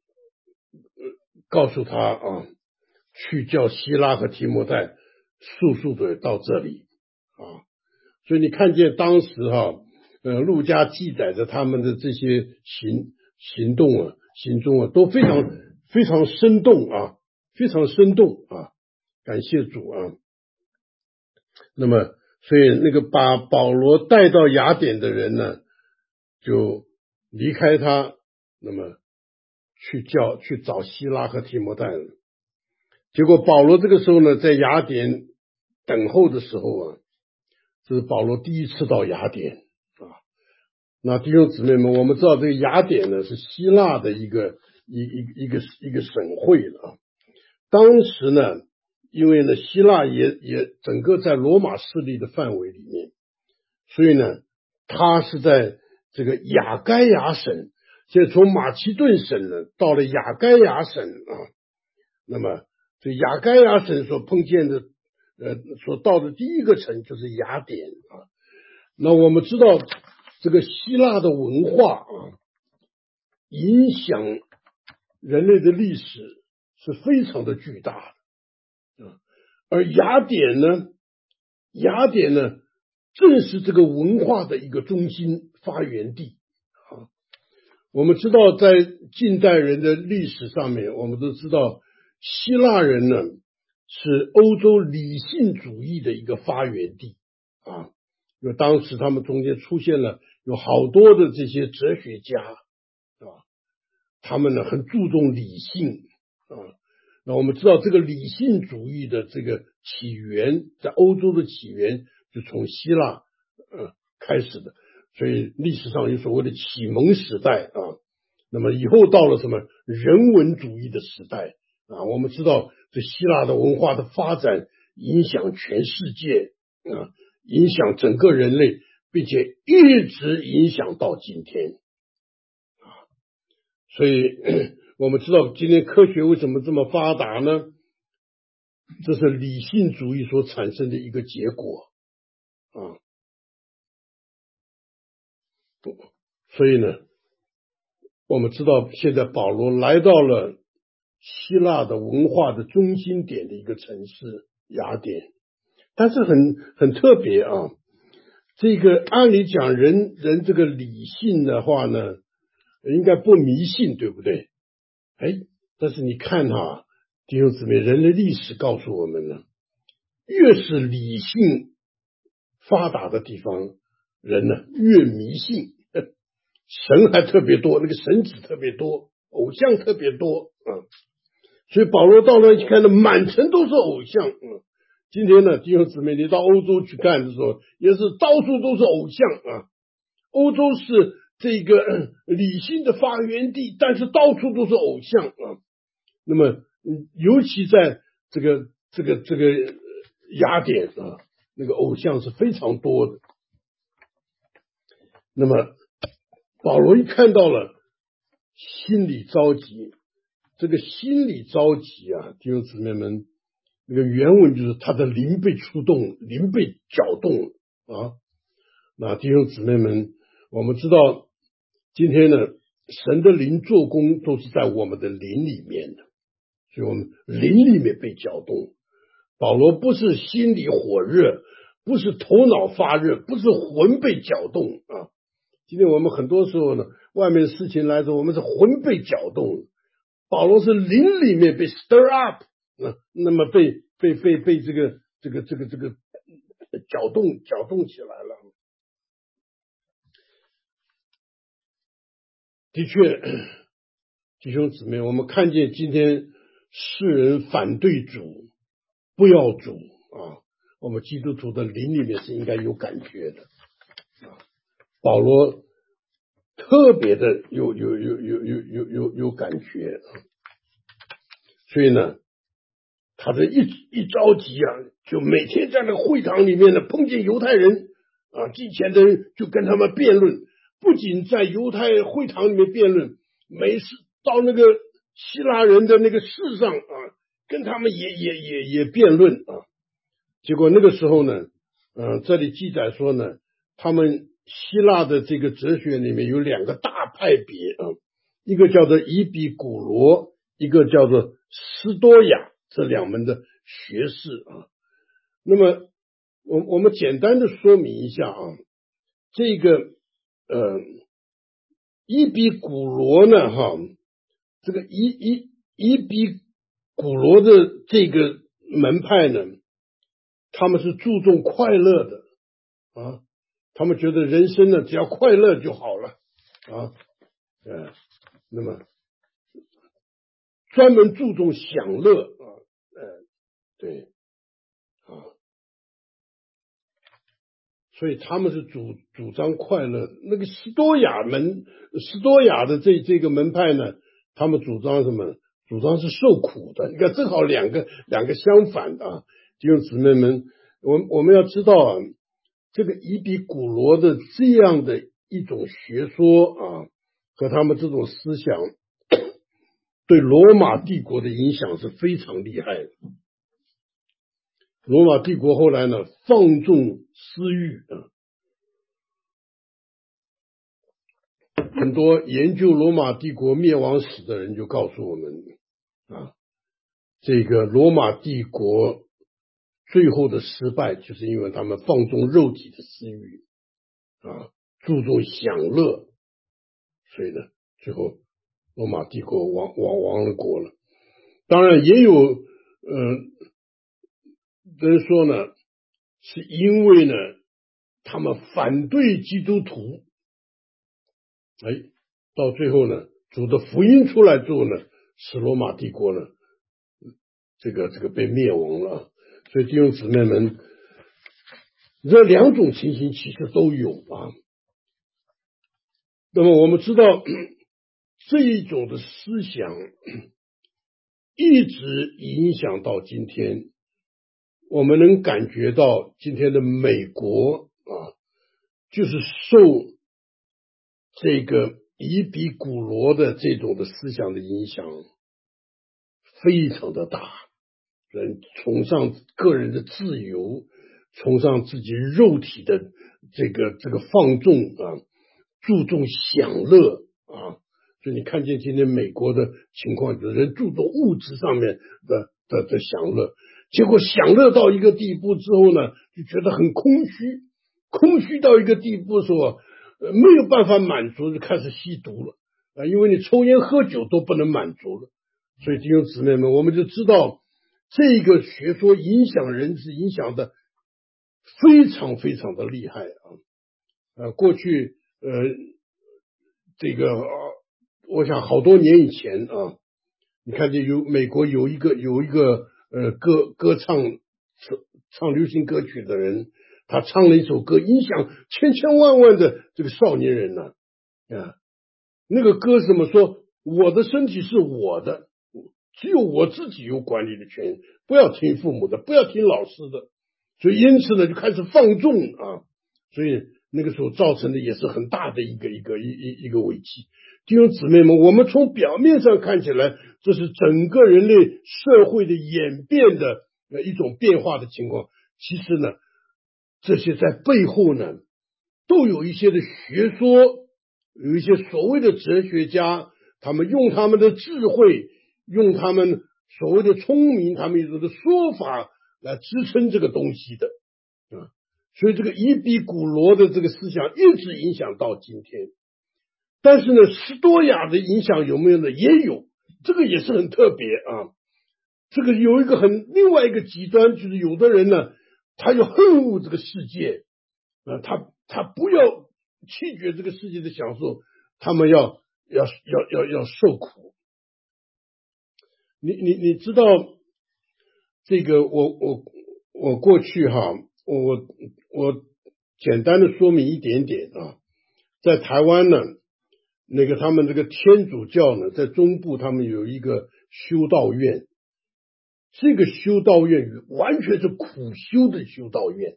告诉他啊，去叫希拉和提摩太速速的到这里啊，所以你看见当时哈、啊，呃，路加记载着他们的这些行行动啊、行踪啊，都非常非常生动啊，非常生动啊，感谢主啊。那么，所以那个把保罗带到雅典的人呢，就离开他，那么去叫去找希拉和提摩太了。结果保罗这个时候呢，在雅典等候的时候啊，这是保罗第一次到雅典啊。那弟兄姊妹们，我们知道这个雅典呢是希腊的一个一一一个一个省会了啊。当时呢，因为呢希腊也也整个在罗马势力的范围里面，所以呢，他是在这个亚该亚省，现在从马其顿省呢到了亚该亚省啊，那么这亚该亚省所碰见的呃所到的第一个城就是雅典啊。那我们知道这个希腊的文化啊，影响人类的历史是非常的巨大的啊，而雅典呢，雅典呢正是这个文化的一个中心发源地啊。 我们知道在近代人的历史上面，我们都知道希腊人呢是欧洲理性主义的一个发源地啊，因为当时他们中间出现了有好多的这些哲学家啊，他们呢很注重理性啊。那我们知道这个理性主义的这个起源，在欧洲的起源就从希腊呃开始的，所以历史上有所谓的启蒙时代啊。那么以后到了什么人文主义的时代啊，我们知道这希腊的文化的发展影响全世界啊，影响整个人类，并且一直影响到今天啊。所以我们知道今天科学为什么这么发达呢？这是理性主义所产生的一个结果啊。所以呢，我们知道现在保罗来到了希腊的文化的中心点的一个城市雅典，但是很很特别啊。这个按理讲人人这个理性的话呢，应该不迷信，对不对？哎，但是你看哈，弟兄姊妹，人类历史告诉我们呢，越是理性发达的地方，人呢越迷信，神还特别多，那个神祇特别多，偶像特别多啊。所以保罗到那去看的满城都是偶像。嗯，今天呢，弟兄姊妹，你到欧洲去看的时候，也是到处都是偶像啊。欧洲是这个、呃、理性的发源地，但是到处都是偶像啊。那么，嗯，尤其在这个这个这个雅典啊，那个偶像是非常多的。那么，保罗一看到了，心里着急。这个心里着急啊，弟兄姊妹们，那个原文就是他的灵被触动，灵被搅动啊。那弟兄姊妹们，我们知道今天呢，神的灵做工都是在我们的灵里面的，所以我们灵里面被搅动。保罗不是心里火热，不是头脑发热，不是魂被搅动啊。今天我们很多时候呢，外面的事情来说，我们是魂被搅动。保罗是灵里面被 stir up， 啊，那么被被被被这个这个这个这个搅动搅动起来了。的确，弟兄姊妹，我们看见今天世人反对主，不要主啊，我们基督徒的灵里面是应该有感觉的啊。保罗特别的有有有有有有有有感觉啊。所以呢，他这一一着急啊，就每天在那个会堂里面呢，碰见犹太人啊，进前的人就跟他们辩论，不仅在犹太会堂里面辩论，每次到那个希腊人的那个市上啊，跟他们也也也也辩论啊。结果那个时候呢，呃，这里记载说呢，他们希腊的这个哲学里面有两个大派别啊，一个叫做伊比古罗，一个叫做斯多亚，这两门的学士啊。那么我我们简单的说明一下啊，这个呃伊比古罗呢哈，这个伊伊伊比古罗的这个门派呢，他们是注重快乐的啊，他们觉得人生呢只要快乐就好了啊，呃，那么专门注重享乐啊，呃，对啊，所以他们是主主张快乐的。那个斯多亚门斯多亚的这这个门派呢，他们主张什么？主张是受苦的。你看，正好两个两个相反的啊，弟兄姊妹们，我我们要知道啊，这个伊比古罗的这样的一种学说啊，和他们这种思想，对罗马帝国的影响是非常厉害的。罗马帝国后来呢，放纵私欲啊，很多研究罗马帝国灭亡史的人就告诉我们啊，这个罗马帝国最后的失败，就是因为他们放纵肉体的私欲啊，注重享乐，所以呢， 最后罗马帝国亡亡亡了国了。当然也有呃人说呢，是因为呢他们反对基督徒，哎，到最后呢主的福音出来之后呢，使罗马帝国呢这个这个被灭亡了。所以弟兄姊妹们，这两种情形其实都有啊。那么我们知道这一种的思想一直影响到今天，我们能感觉到今天的美国啊，就是受这个以比古罗的这种的思想的影响非常的大，人崇尚个人的自由，崇尚自己肉体的这个这个放纵啊，注重享乐啊。所以你看见今天美国的情况，就是人注重物质上面的的的享乐，结果享乐到一个地步之后呢，就觉得很空虚，空虚到一个地步的时候，呃，没有办法满足，就开始吸毒了啊，因为你抽烟喝酒都不能满足了。所以弟兄姊妹们，我们就知道这个学说影响人是影响的非常非常的厉害啊！呃，过去呃，这个、呃、我想好多年以前啊，你看见有美国有一个有一个呃歌歌唱唱流行歌曲的人，他唱了一首歌，影响千千万万的这个少年人呢啊，那个歌是怎么说？我的身体是我的，只有我自己有管理的权，不要听父母的，不要听老师的。所以因此呢，就开始放纵啊，所以那个时候造成的也是很大的一个一个一一一个危机。弟兄姊妹们，我们从表面上看起来，这是整个人类社会的演变的一种变化的情况，其实呢，这些在背后呢，都有一些的学说，有一些所谓的哲学家，他们用他们的智慧，用他们所谓的聪明，他们有的说法来支撑这个东西的啊。所以这个以比古罗的这个思想一直影响到今天。但是呢，斯多亚的影响有没有呢？也有，这个也是很特别啊。这个有一个很另外一个极端，就是有的人呢，他要恨恶这个世界啊，他他不要弃绝这个世界的享受，他们要要要要要受苦。你你你知道这个我我我过去哈，我我简单的说明一点点啊，在台湾呢，那个他们这个天主教呢，在中部他们有一个修道院，这个修道院完全是苦修的修道院，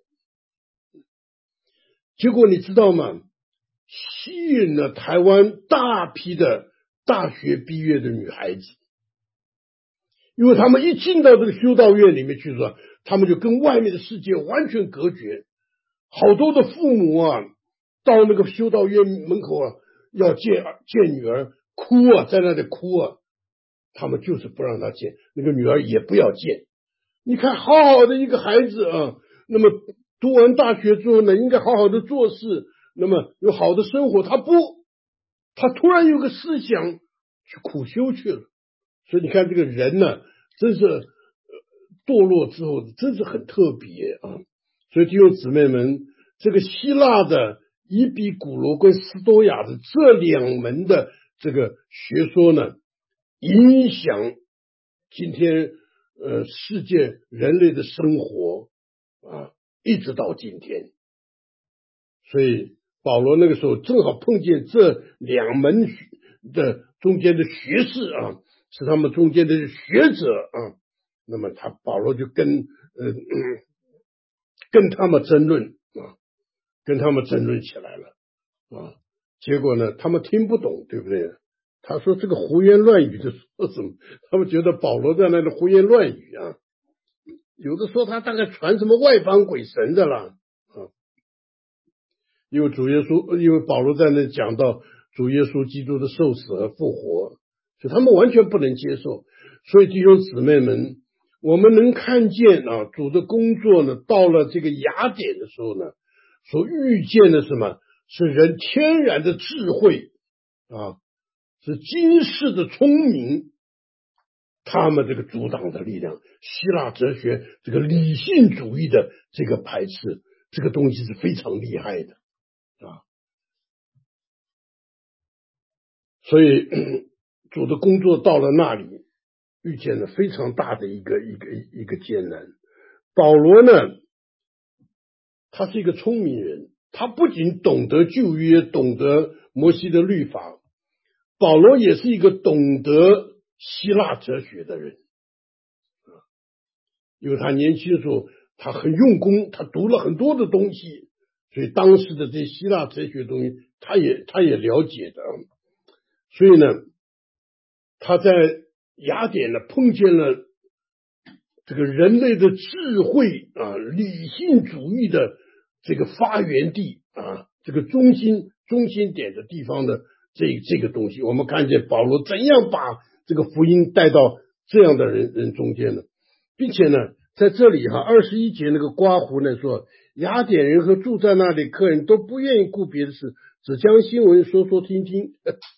结果你知道吗？吸引了台湾大批的大学毕业的女孩子，因为他们一进到这个修道院里面去说，他们就跟外面的世界完全隔绝。好多的父母啊，到那个修道院门口啊，要见见女儿，哭啊，在那里哭啊，他们就是不让她见，那个女儿也不要见。你看，好好的一个孩子啊，那么读完大学之后呢，应该好好的做事，那么有好的生活，他不，他突然有个思想去苦修去了。所以你看这个人呢，真是、呃、堕落之后真是很特别啊。所以弟兄姊妹们，这个希腊的以比古罗跟斯多亚的这两门的这个学说呢，影响今天呃世界人类的生活啊，一直到今天。所以保罗那个时候正好碰见这两门的中间的学士啊，是他们中间的学者啊，那么他保罗就跟呃、嗯、跟他们争论啊，跟他们争论起来了啊。结果呢，他们听不懂，对不对？他说这个胡言乱语的说什么？他们觉得保罗在那里胡言乱语啊，有的说他大概传什么外邦鬼神的啦啊。因为主耶稣，因为保罗在那讲到主耶稣基督的受死和复活，所以他们完全不能接受。所以弟兄姊妹们，我们能看见啊，主的工作呢，到了这个雅典的时候呢，所遇见的什么是人天然的智慧啊， 是今世的聪明，他们这个阻挡的力量，希腊哲学这个理性主义的这个排斥，这个东西是非常厉害的啊。所以主的工作到了那里，遇见了非常大的一个一个一个艰难。保罗呢，他是一个聪明人，他不仅懂得旧约，懂得摩西的律法，保罗也是一个懂得希腊哲学的人，因为他年轻的时候他很用功，他读了很多的东西，所以当时的这些希腊哲学的东西他也他也了解的。所以呢，他在雅典呢碰见了这个人类的智慧啊，理性主义的这个发源地啊，这个中心中心点的地方的这这个东西，我们看见保罗怎样把这个福音带到这样的人人中间呢，并且呢，在这里哈二十一节那个刮胡呢说，雅典人和住在那里客人都不愿意顾别的事，只将新闻说说听听。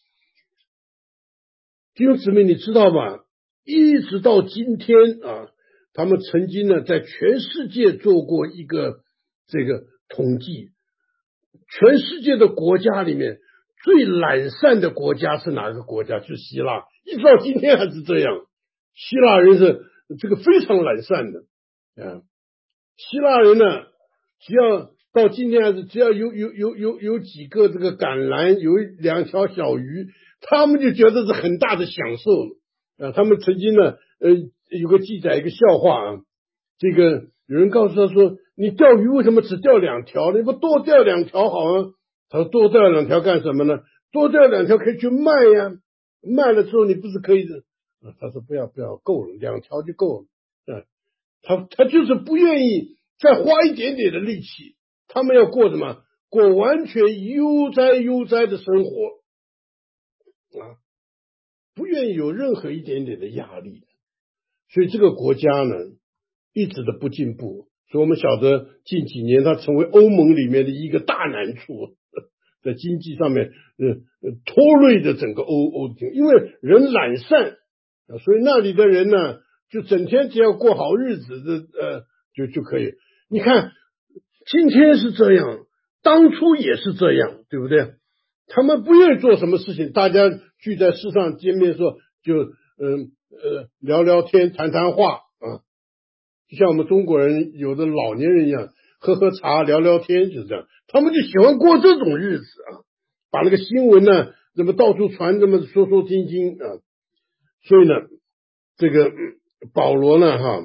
弟兄姊妹，你知道吧？一直到今天啊，他们曾经呢在全世界做过一个这个统计，全世界的国家里面最懒散的国家是哪个国家？就是希腊，一直到今天还是这样。希腊人是这个非常懒散的啊。希腊人呢，只要到今天还是只要有有有有有几个这个橄榄，有两条小鱼，他们就觉得是很大的享受了啊。他们曾经呢，呃，有个记载一个笑话啊，这个有人告诉他说，你钓鱼为什么只钓两条？你不多钓两条好啊？他说多钓两条干什么呢？多钓两条可以去卖呀，卖了之后你不是可以的？啊，他说不要不要，够了，两条就够了啊。他他就是不愿意再花一点点的力气，他们要过什么？过完全悠哉悠哉的生活啊，不愿意有任何一点点的压力。所以这个国家呢，一直的不进步。所以我们晓得近几年它成为欧盟里面的一个大难处，在经济上面呃拖累的整个欧欧洲，因为人懒散，所以那里的人呢，就整天只要过好日子的呃就就可以。你看今天是这样，当初也是这样，对不对？他们不愿意做什么事情，大家聚在市上见面说就嗯 呃, 呃聊聊天谈谈话啊，就像我们中国人有的老年人一样，喝喝茶聊聊天，就是这样。他们就喜欢过这种日子啊，把那个新闻呢怎么到处传，这么说说听听啊。所以呢，这个保罗呢哈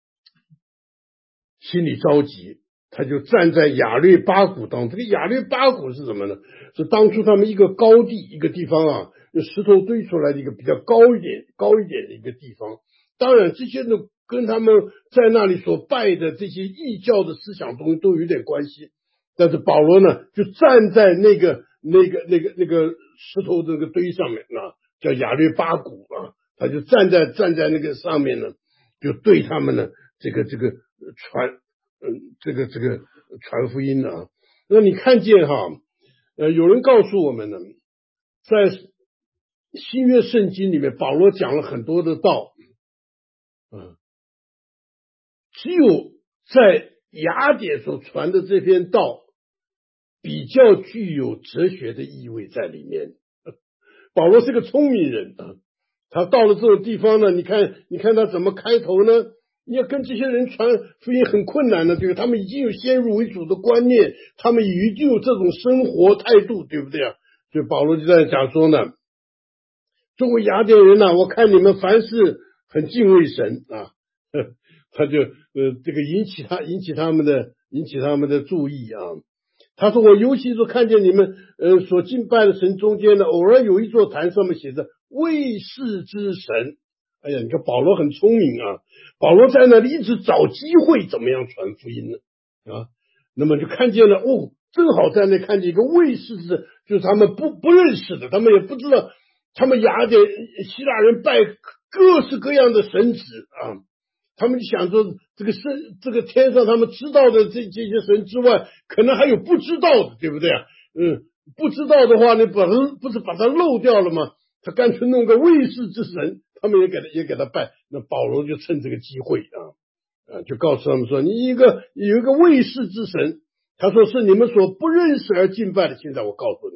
心里着急，他就站在亚略巴谷当中。这个亚略巴谷是什么呢？是当初他们一个高地一个地方啊，用石头堆出来的一个比较高一点高一点的一个地方。当然这些呢跟他们在那里所拜的这些异教的思想东西都有点关系，但是保罗呢就站在那个那个那个那个石头这个堆上面啊，叫亚略巴谷啊，他就站在站在那个上面呢，就对他们呢这个这个传嗯这个这个传福音啊。那你看见哈呃有人告诉我们呢，在新约圣经里面保罗讲了很多的道，嗯，只有在雅典所传的这篇道比较具有哲学的意味在里面。保罗是个聪明人啊，他到了这种地方呢，你看你看他怎么开头呢？你要跟这些人传福音很困难的，对吧？他们已经有先入为主的观念，他们已经有这种生活态度，对不对啊？所以保罗就在讲说呢，作为雅典人呢、啊，我看你们凡事很敬畏神啊，他就呃这个引起他引起他们的引起他们的注意啊。他说我尤其是看见你们呃所敬拜的神中间呢，偶尔有一座坛上面写着为世之神。哎呀，你看保罗很聪明啊，保罗在那里一直找机会怎么样传福音呢啊？那么就看见了哦，正好在那看见一个为世之神，就是他们不不认识的，他们也不知道，他们雅典希腊人拜各式各样的神祇啊，他们就想说这个神这个天上他们知道的这这些神之外，可能还有不知道的，对不对啊？嗯，不知道的话，你把它不是把它漏掉了吗？ 他干脆弄个卫士之神，他们也给他也给他拜。那保罗就趁这个机会啊啊，就告诉他们说，你一个有一个卫士之神，他说是你们所不认识而敬拜的，现在我告诉你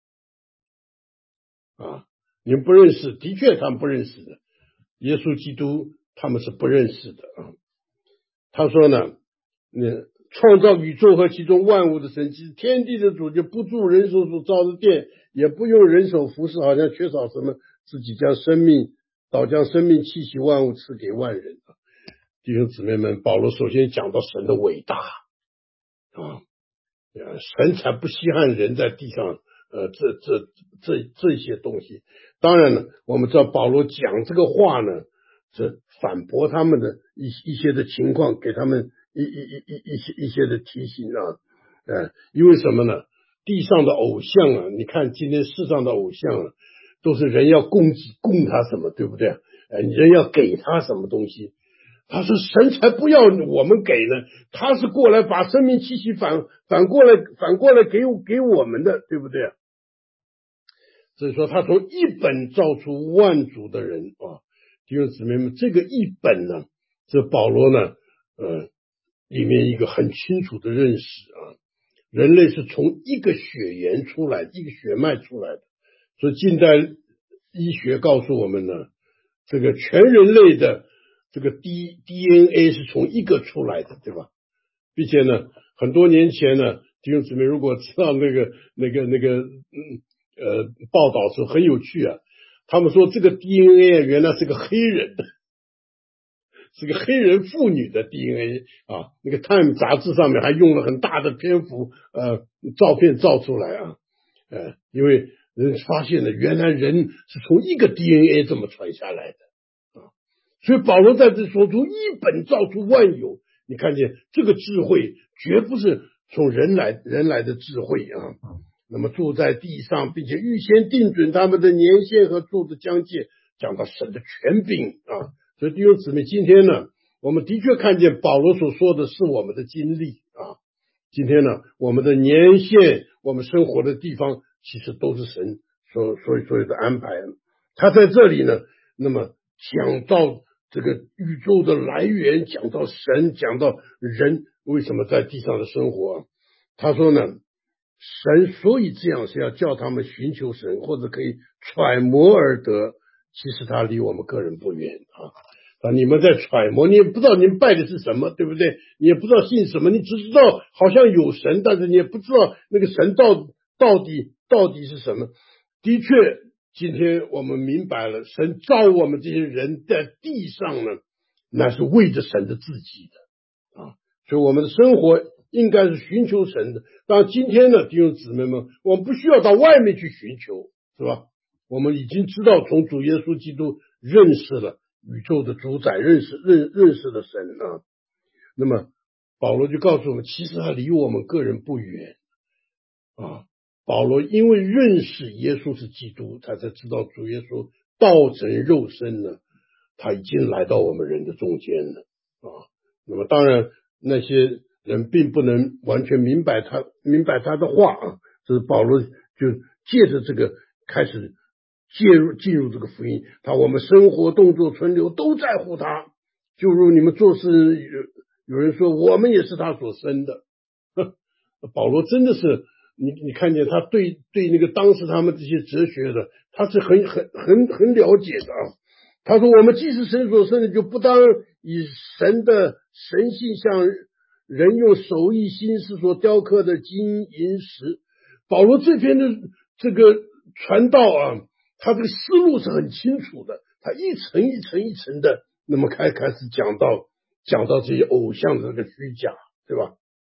们啊，你们不认识，的确他们不认识的，耶稣基督他们是不认识的啊。他说呢，那创造宇宙和其中万物的神，即天地的主，就不住人手所造的殿，也不用人手服侍，好像缺少什么，自己将生命倒将生命气息万物赐给万人。弟兄姊妹们，保罗首先讲到神的伟大啊，神才不稀罕人在地上呃这这这这些东西。当然了，我们知道保罗讲这个话呢，是反驳他们的一一些的情况，给他们一一一一一些一些的提醒啊，呃，因为什么呢？地上的偶像啊，你看今天世上的偶像啊，都是人要供给供他什么，对不对？呃，人要给他什么东西？他说神才不要我们给呢，他是过来把生命气息反反过来反过来给给我们的，对不对？所以说他从一本造出万族的人啊，弟兄姊妹们，这个一本呢，这保罗呢呃里面一个很清楚的认识啊，人类是从一个血缘出来，一个血脉出来的。所以近代医学告诉我们呢，这个全人类的这个 D DNA 是从一个出来的，对吧？并且呢，很多年前呢，弟兄姊妹如果知道那个那个那个嗯呃报道是很有趣啊，他们说这个 D N A 原来是个黑人的，是个黑人妇女的 D N A 啊，那个 Time 杂志上面还用了很大的篇幅呃照片照出来啊，呃，因为人发现了原来人是从一个 D N A 这么传下来的。所以保罗在这说出一本造出万有，你看见这个智慧绝不是从人来人来的智慧啊。那么住在地上，并且预先定准他们的年限和住的疆界，讲到神的权柄啊。所以弟兄姊妹，今天呢，我们的确看见保罗所说的是我们的经历啊。今天呢，我们的年限，我们生活的地方，其实都是神所所以所有的安排。他在这里呢，那么讲到这个宇宙的来源，讲到神，讲到人为什么在地上的生活。他说呢，神所以这样是要叫他们寻求神，或者可以揣摩而得，其实他离我们个人不远啊。啊，你们在揣摩，你也不知道你们拜的是什么，对不对？你也不知道信什么，你只知道好像有神，但是你也不知道那个神到到底到底是什么。的确，今天我们明白了，神造我们这些人在地上呢，那是为着神的自己的啊，所以我们的生活应该是寻求神的。当然今天呢，弟兄姊妹们，我们不需要到外面去寻求，是吧？我们已经知道从主耶稣基督认识了宇宙的主宰，认识认认识了神啊。那么保罗就告诉我们，其实他离我们个人不远啊。保罗因为认识耶稣是基督，他才知道主耶稣道成肉身呢，他已经来到我们人的中间了啊。那么当然那些人并不能完全明白他明白他的话啊，这是保罗就借着这个开始介入进入这个福音，他我们生活动作存留都在乎他，就如你们做事有人说我们也是他所生的。保罗真的是你你看见他对对那个当时他们这些哲学的，他是很很很很了解的啊。他说我们既是神所生的，就不当以神的神性像人用手艺心思所雕刻的金银石。保罗这篇的这个传道啊，他这个思路是很清楚的，他一层一层一层的那么开开始讲到讲到这些偶像的这个虚假，对吧？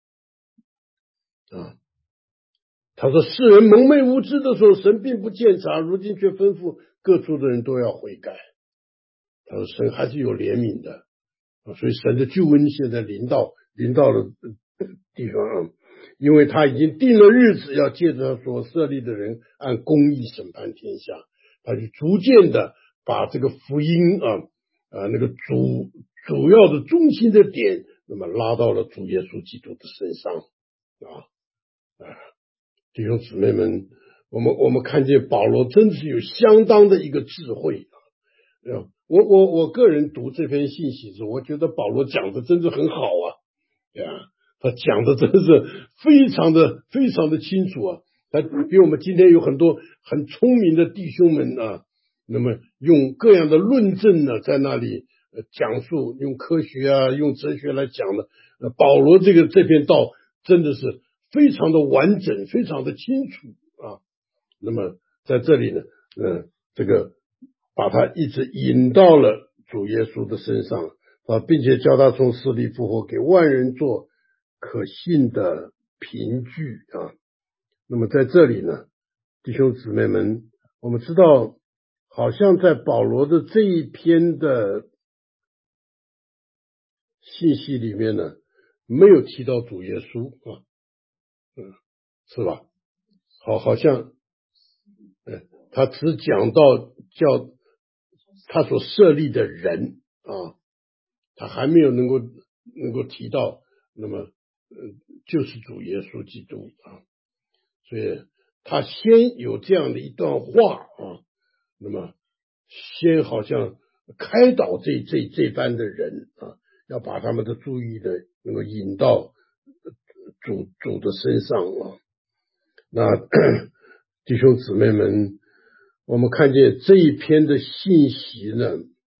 啊，他说世人蒙昧无知的时候，神并不鉴察，如今却吩咐各处的人都要悔改。他说神还是有怜悯的啊，所以神的救恩现在临到临到了地方啊，因为他已经定了日子，要借着他所设立的人按公义审判天下。他就逐渐的把这个福音啊啊那个主主要的中心的点，那么拉到了主耶稣基督的身上啊啊，弟兄姊妹们， 我们我们看见保罗真是有相当的一个智慧啊！我我我个人读这篇信息时，我觉得保罗讲的真是很好啊，呀，他讲的真是非常的非常的清楚啊，他比我们今天有很多很聪明的弟兄们啊，那么用各样的论证呢，在那里呃讲述，用科学啊，用哲学来讲的，呃，保罗这个这篇道真的是非常的完整，非常的清楚啊。那么在这里呢，呃，这个把他一直引到了主耶稣的身上啊，并且叫他从死里复活，给万人做可信的凭据啊。那么在这里呢，弟兄姊妹们，我们知道，好像在保罗的这一篇的信息里面呢，没有提到主耶稣啊，嗯，是吧？好，好像，呃，他只讲到叫他所设立的人啊，他还没有能够能够提到，那么，呃，就是主耶稣基督啊，所以他先有这样的一段话啊，那么先好像开导这这这班的人啊，要把他们的注意呢能够引到主主的身上啊。那弟兄姊妹们，我们看见这一篇的信息呢，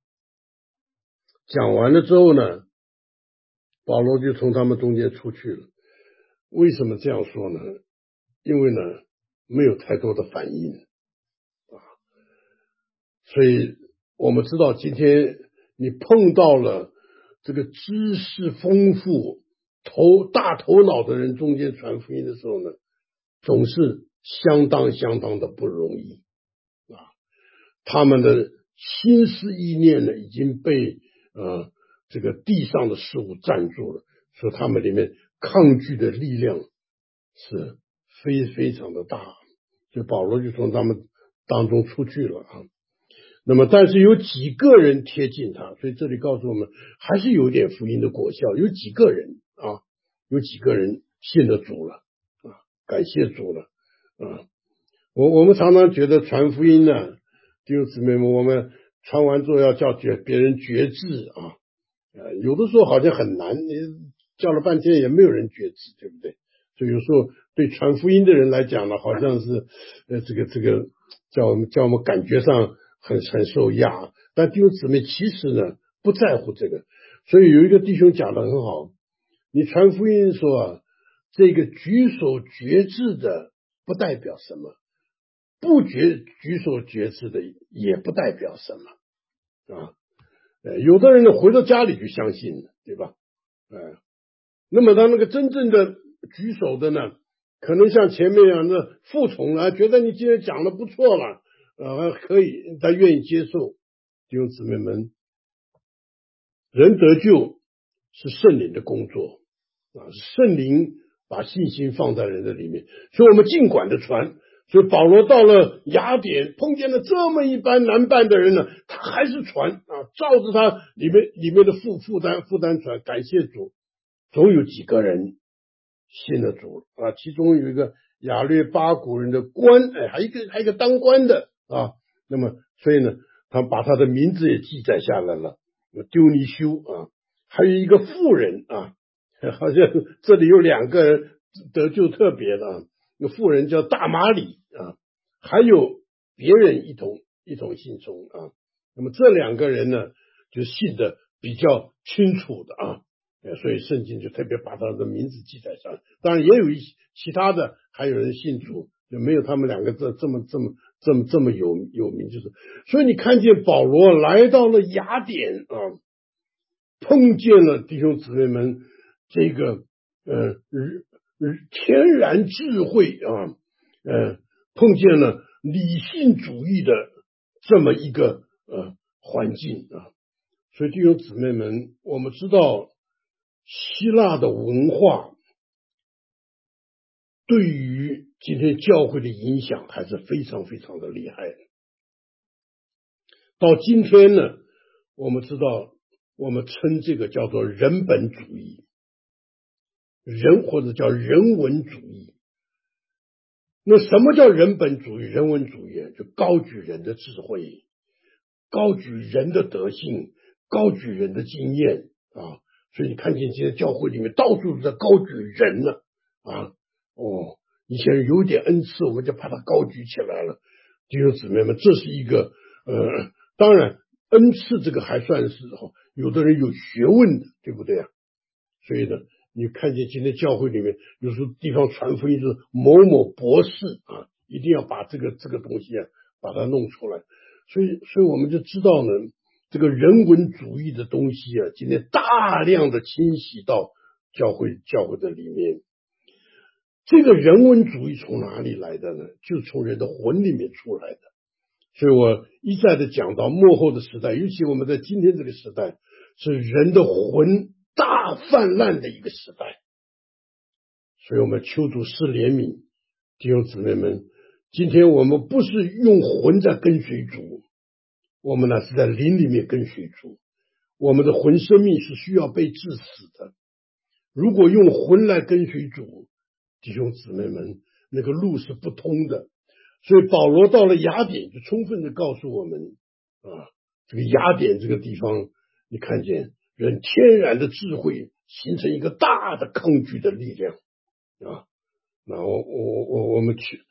讲完了之后呢，保罗就从他们中间出去了。为什么这样说呢？因为呢，没有太多的反应啊，所以我们知道，今天你碰到了这个知识丰富、头大头脑的人中间传福音的时候呢，总是相当相当的不容易啊。他们的心思意念呢，已经被呃这个地上的事物占住了，所以他们里面抗拒的力量是非非常的大。所以保罗就从他们当中出去了啊。那么但是有几个人贴近他，所以这里告诉我们还是有点福音的果效，有几个人啊，有几个人信了主了啊，感谢主了啊。我我们常常觉得传福音呢，弟兄姊妹们，我们传完之后要叫觉别人觉知啊，呃，有的时候好像很难，你叫了半天也没有人觉知，对不对？所以有时候对传福音的人来讲呢，好像是呃这个这个叫我们叫我们感觉上很很受压，但弟兄姊妹其实呢不在乎这个，所以有一个弟兄讲得很好，你传福音说啊，这个举手决志的不代表什么，不举举手决志的也不代表什么啊。呃，有的人呢回到家里就相信了，对吧？呃，那么他那个真正的举手的呢，可能像前面一样的服从了，觉得你今天讲的不错了，呃，可以，他愿意接受。弟兄姊妹们，人得救是圣灵的工作啊，圣灵把信心放在人的里面，所以我们尽管的传。所以保罗到了雅典，碰见了这么一般难办的人呢，他还是传啊，照着他里面里面的负负担负担传，感谢主，总有几个人信了主啊，其中有一个亚略巴古人的官，哎，还有一个还有一个当官的啊，那么所以呢，他把他的名字也记载下来了，丢尼修啊，还有一个妇人啊，好像这里有两个人得救特别的啊。那妇人叫大马里啊，还有别人一同一同信从啊。那么这两个人呢，就信的比较清楚的啊，所以圣经就特别把他的名字记载上来。当然也有一些其他的，还有人信主，就没有他们两个这这么这么这么这么有有名，就是所以你看见保罗来到了雅典啊，碰见了弟兄姊妹们这个呃。天然智慧啊，呃，碰见了理性主义的这么一个呃环境啊，所以弟兄姊妹们，我们知道希腊的文化对于今天教会的影响还是非常非常的厉害的。到今天呢，我们知道我们称这个叫做人本主义。人或者叫人文主义， 那什么叫人本主义、人文主义？就高举人的智慧，高举人的德性，高举人的经验啊！所以你看见今天教会里面到处都在高举人了啊！哦，以前有点恩赐，我们就把它高举起来了。弟兄姊妹们，这是一个呃，当然恩赐这个还算是哈，有的人有学问的，对不对啊？所以呢，你看见今天教会里面有时候地方传福音是某某博士啊，一定要把这个这个东西啊把它弄出来。所以，所以我们就知道呢，这个人文主义的东西啊，今天大量的侵袭到教会教会的里面。这个人文主义从哪里来的呢？就是从人的魂里面出来的。所以我一再的讲到末后的时代，尤其我们在今天这个时代，是人的魂大泛滥的一个时代。所以我们求主施怜悯，弟兄姊妹们，今天我们不是用魂在跟随主，我们呢是在灵里面跟随主。我们的魂生命是需要被治死的。如果用魂来跟随主，弟兄姊妹们，那个路是不通的。所以保罗到了雅典，就充分的告诉我们啊，这个雅典这个地方，你看见人天然的智慧形成一个大的抗拒的力量啊。那我我我我们去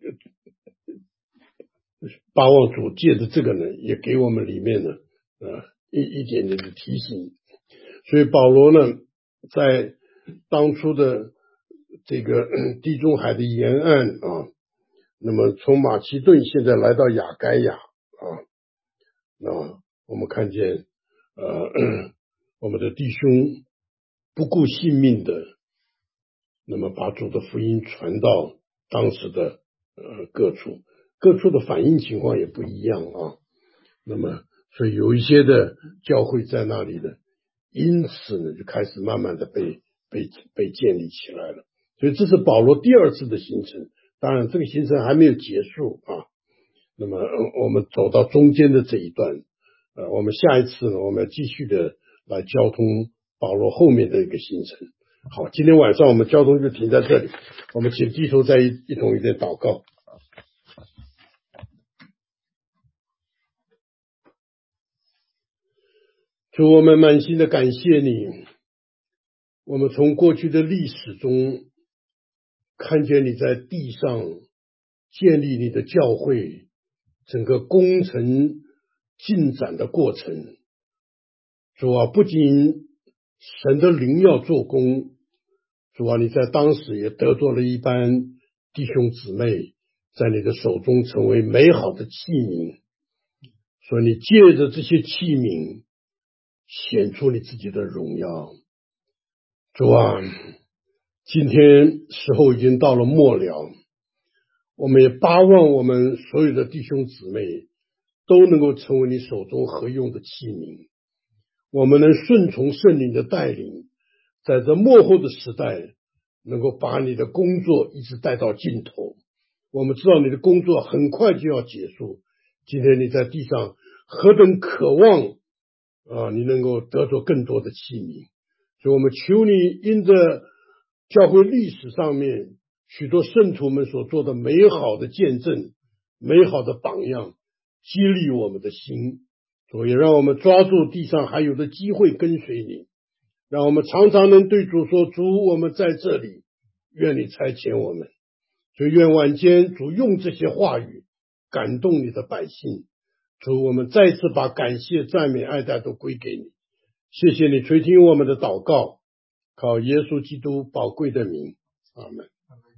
巴望主借着这个呢，也给我们里面呢啊一一点点的提醒。所以保罗呢，在当初的这个地中海的沿岸啊，那么从马其顿现在来到亚该亚啊，那我们看见呃我们的弟兄不顾性命的，那么把主的福音传到当时的呃各处，各处的反应情况也不一样啊。那么所以有一些的教会在那里呢，因此呢就开始慢慢的被被被建立起来了。所以这是保罗第二次的行程，当然这个行程还没有结束啊。那么我们走到中间的这一段，呃，我们下一次呢，我们要继续的来交通保罗后面的一个行程。好，今天晚上我们交通就停在这里，我们请低头再一一同一点祷告。主，我们满心的感谢你，我们从过去的历史中看见你在地上建立你的教会，整个工程进展的过程。主啊，不仅神的灵要做工，主啊，你在当时也得着了一班弟兄姊妹，在你的手中成为美好的器皿，所以你借着这些器皿显出你自己的荣耀。主啊，今天时候已经到了末了，我们也巴望我们所有的弟兄姊妹都能够成为你手中合用的器皿，我们能顺从圣灵的带领，在这末后的时代能够把你的工作一直带到尽头。我们知道你的工作很快就要结束，今天你在地上何等渴望啊，你能够得着更多的器皿。所以我们求你因着教会历史上面许多圣徒们所做的美好的见证，美好的榜样，激励我们的心，所以让我们抓住地上还有的机会跟随你，让我们常常能对主说，主，我们在这里，愿你差遣我们。所以愿晚间主用这些话语感动你的百姓，主，我们再次把感谢、赞美、爱戴都归给你。谢谢你垂听我们的祷告，靠耶稣基督宝贵的名，阿们。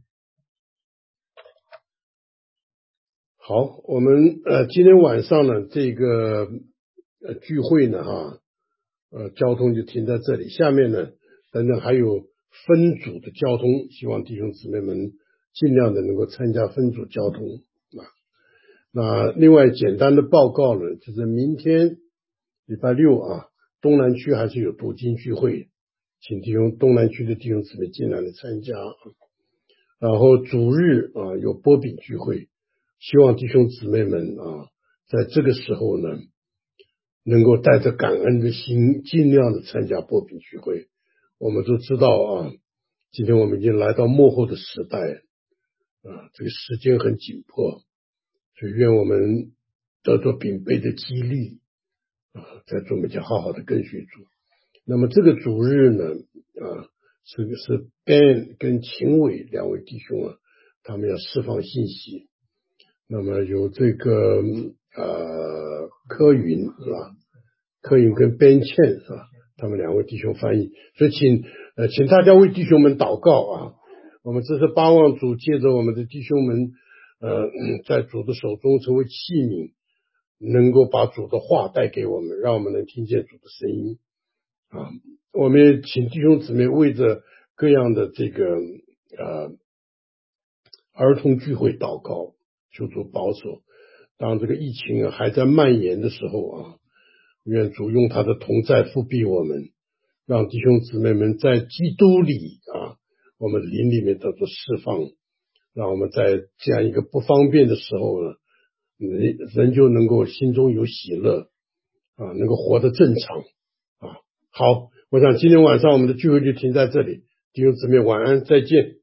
好，我们呃今天晚上呢这个呃聚会呢哈呃交通就停在这里，下面呢等等还有分组的交通，希望弟兄姊妹们尽量的能够参加分组交通啊。那另外简单的报告呢，就是明天礼拜六啊，东南区还是有读经聚会，请弟兄东南区的弟兄姊妹尽量的参加。然后主日啊有波饼聚会，希望弟兄姊妹们啊在这个时候呢能够带着感恩的心尽量的参加波饼聚会。我们都知道啊，今天我们已经来到末后的时代， 啊，这个时间很紧迫，所以愿我们得到秉备的激励啊，在主面前好好的跟随主。那么这个主日呢，啊，这个是 Ben 跟秦伟两位弟兄啊，他们要释放信息。那么有这个呃柯云是吧？柯云跟 Ben 倩是吧？他们两位弟兄翻译，所以请呃请大家为弟兄们祷告啊。我们这是巴望主借着我们的弟兄们呃在主的手中成为器皿，能够把主的话带给我们，让我们能听见主的声音啊。我们也请弟兄姊妹为着各样的这个呃儿童聚会祷告，求主保守。当这个疫情还在蔓延的时候啊，愿主用他的同在复庇我们，让弟兄姊妹们在基督里啊，我们灵里面得到释放，让我们在这样一个不方便的时候呢，人人就能够心中有喜乐啊，能够活得正常啊。好，我想今天晚上我们的聚会就停在这里，弟兄姊妹晚安，再见。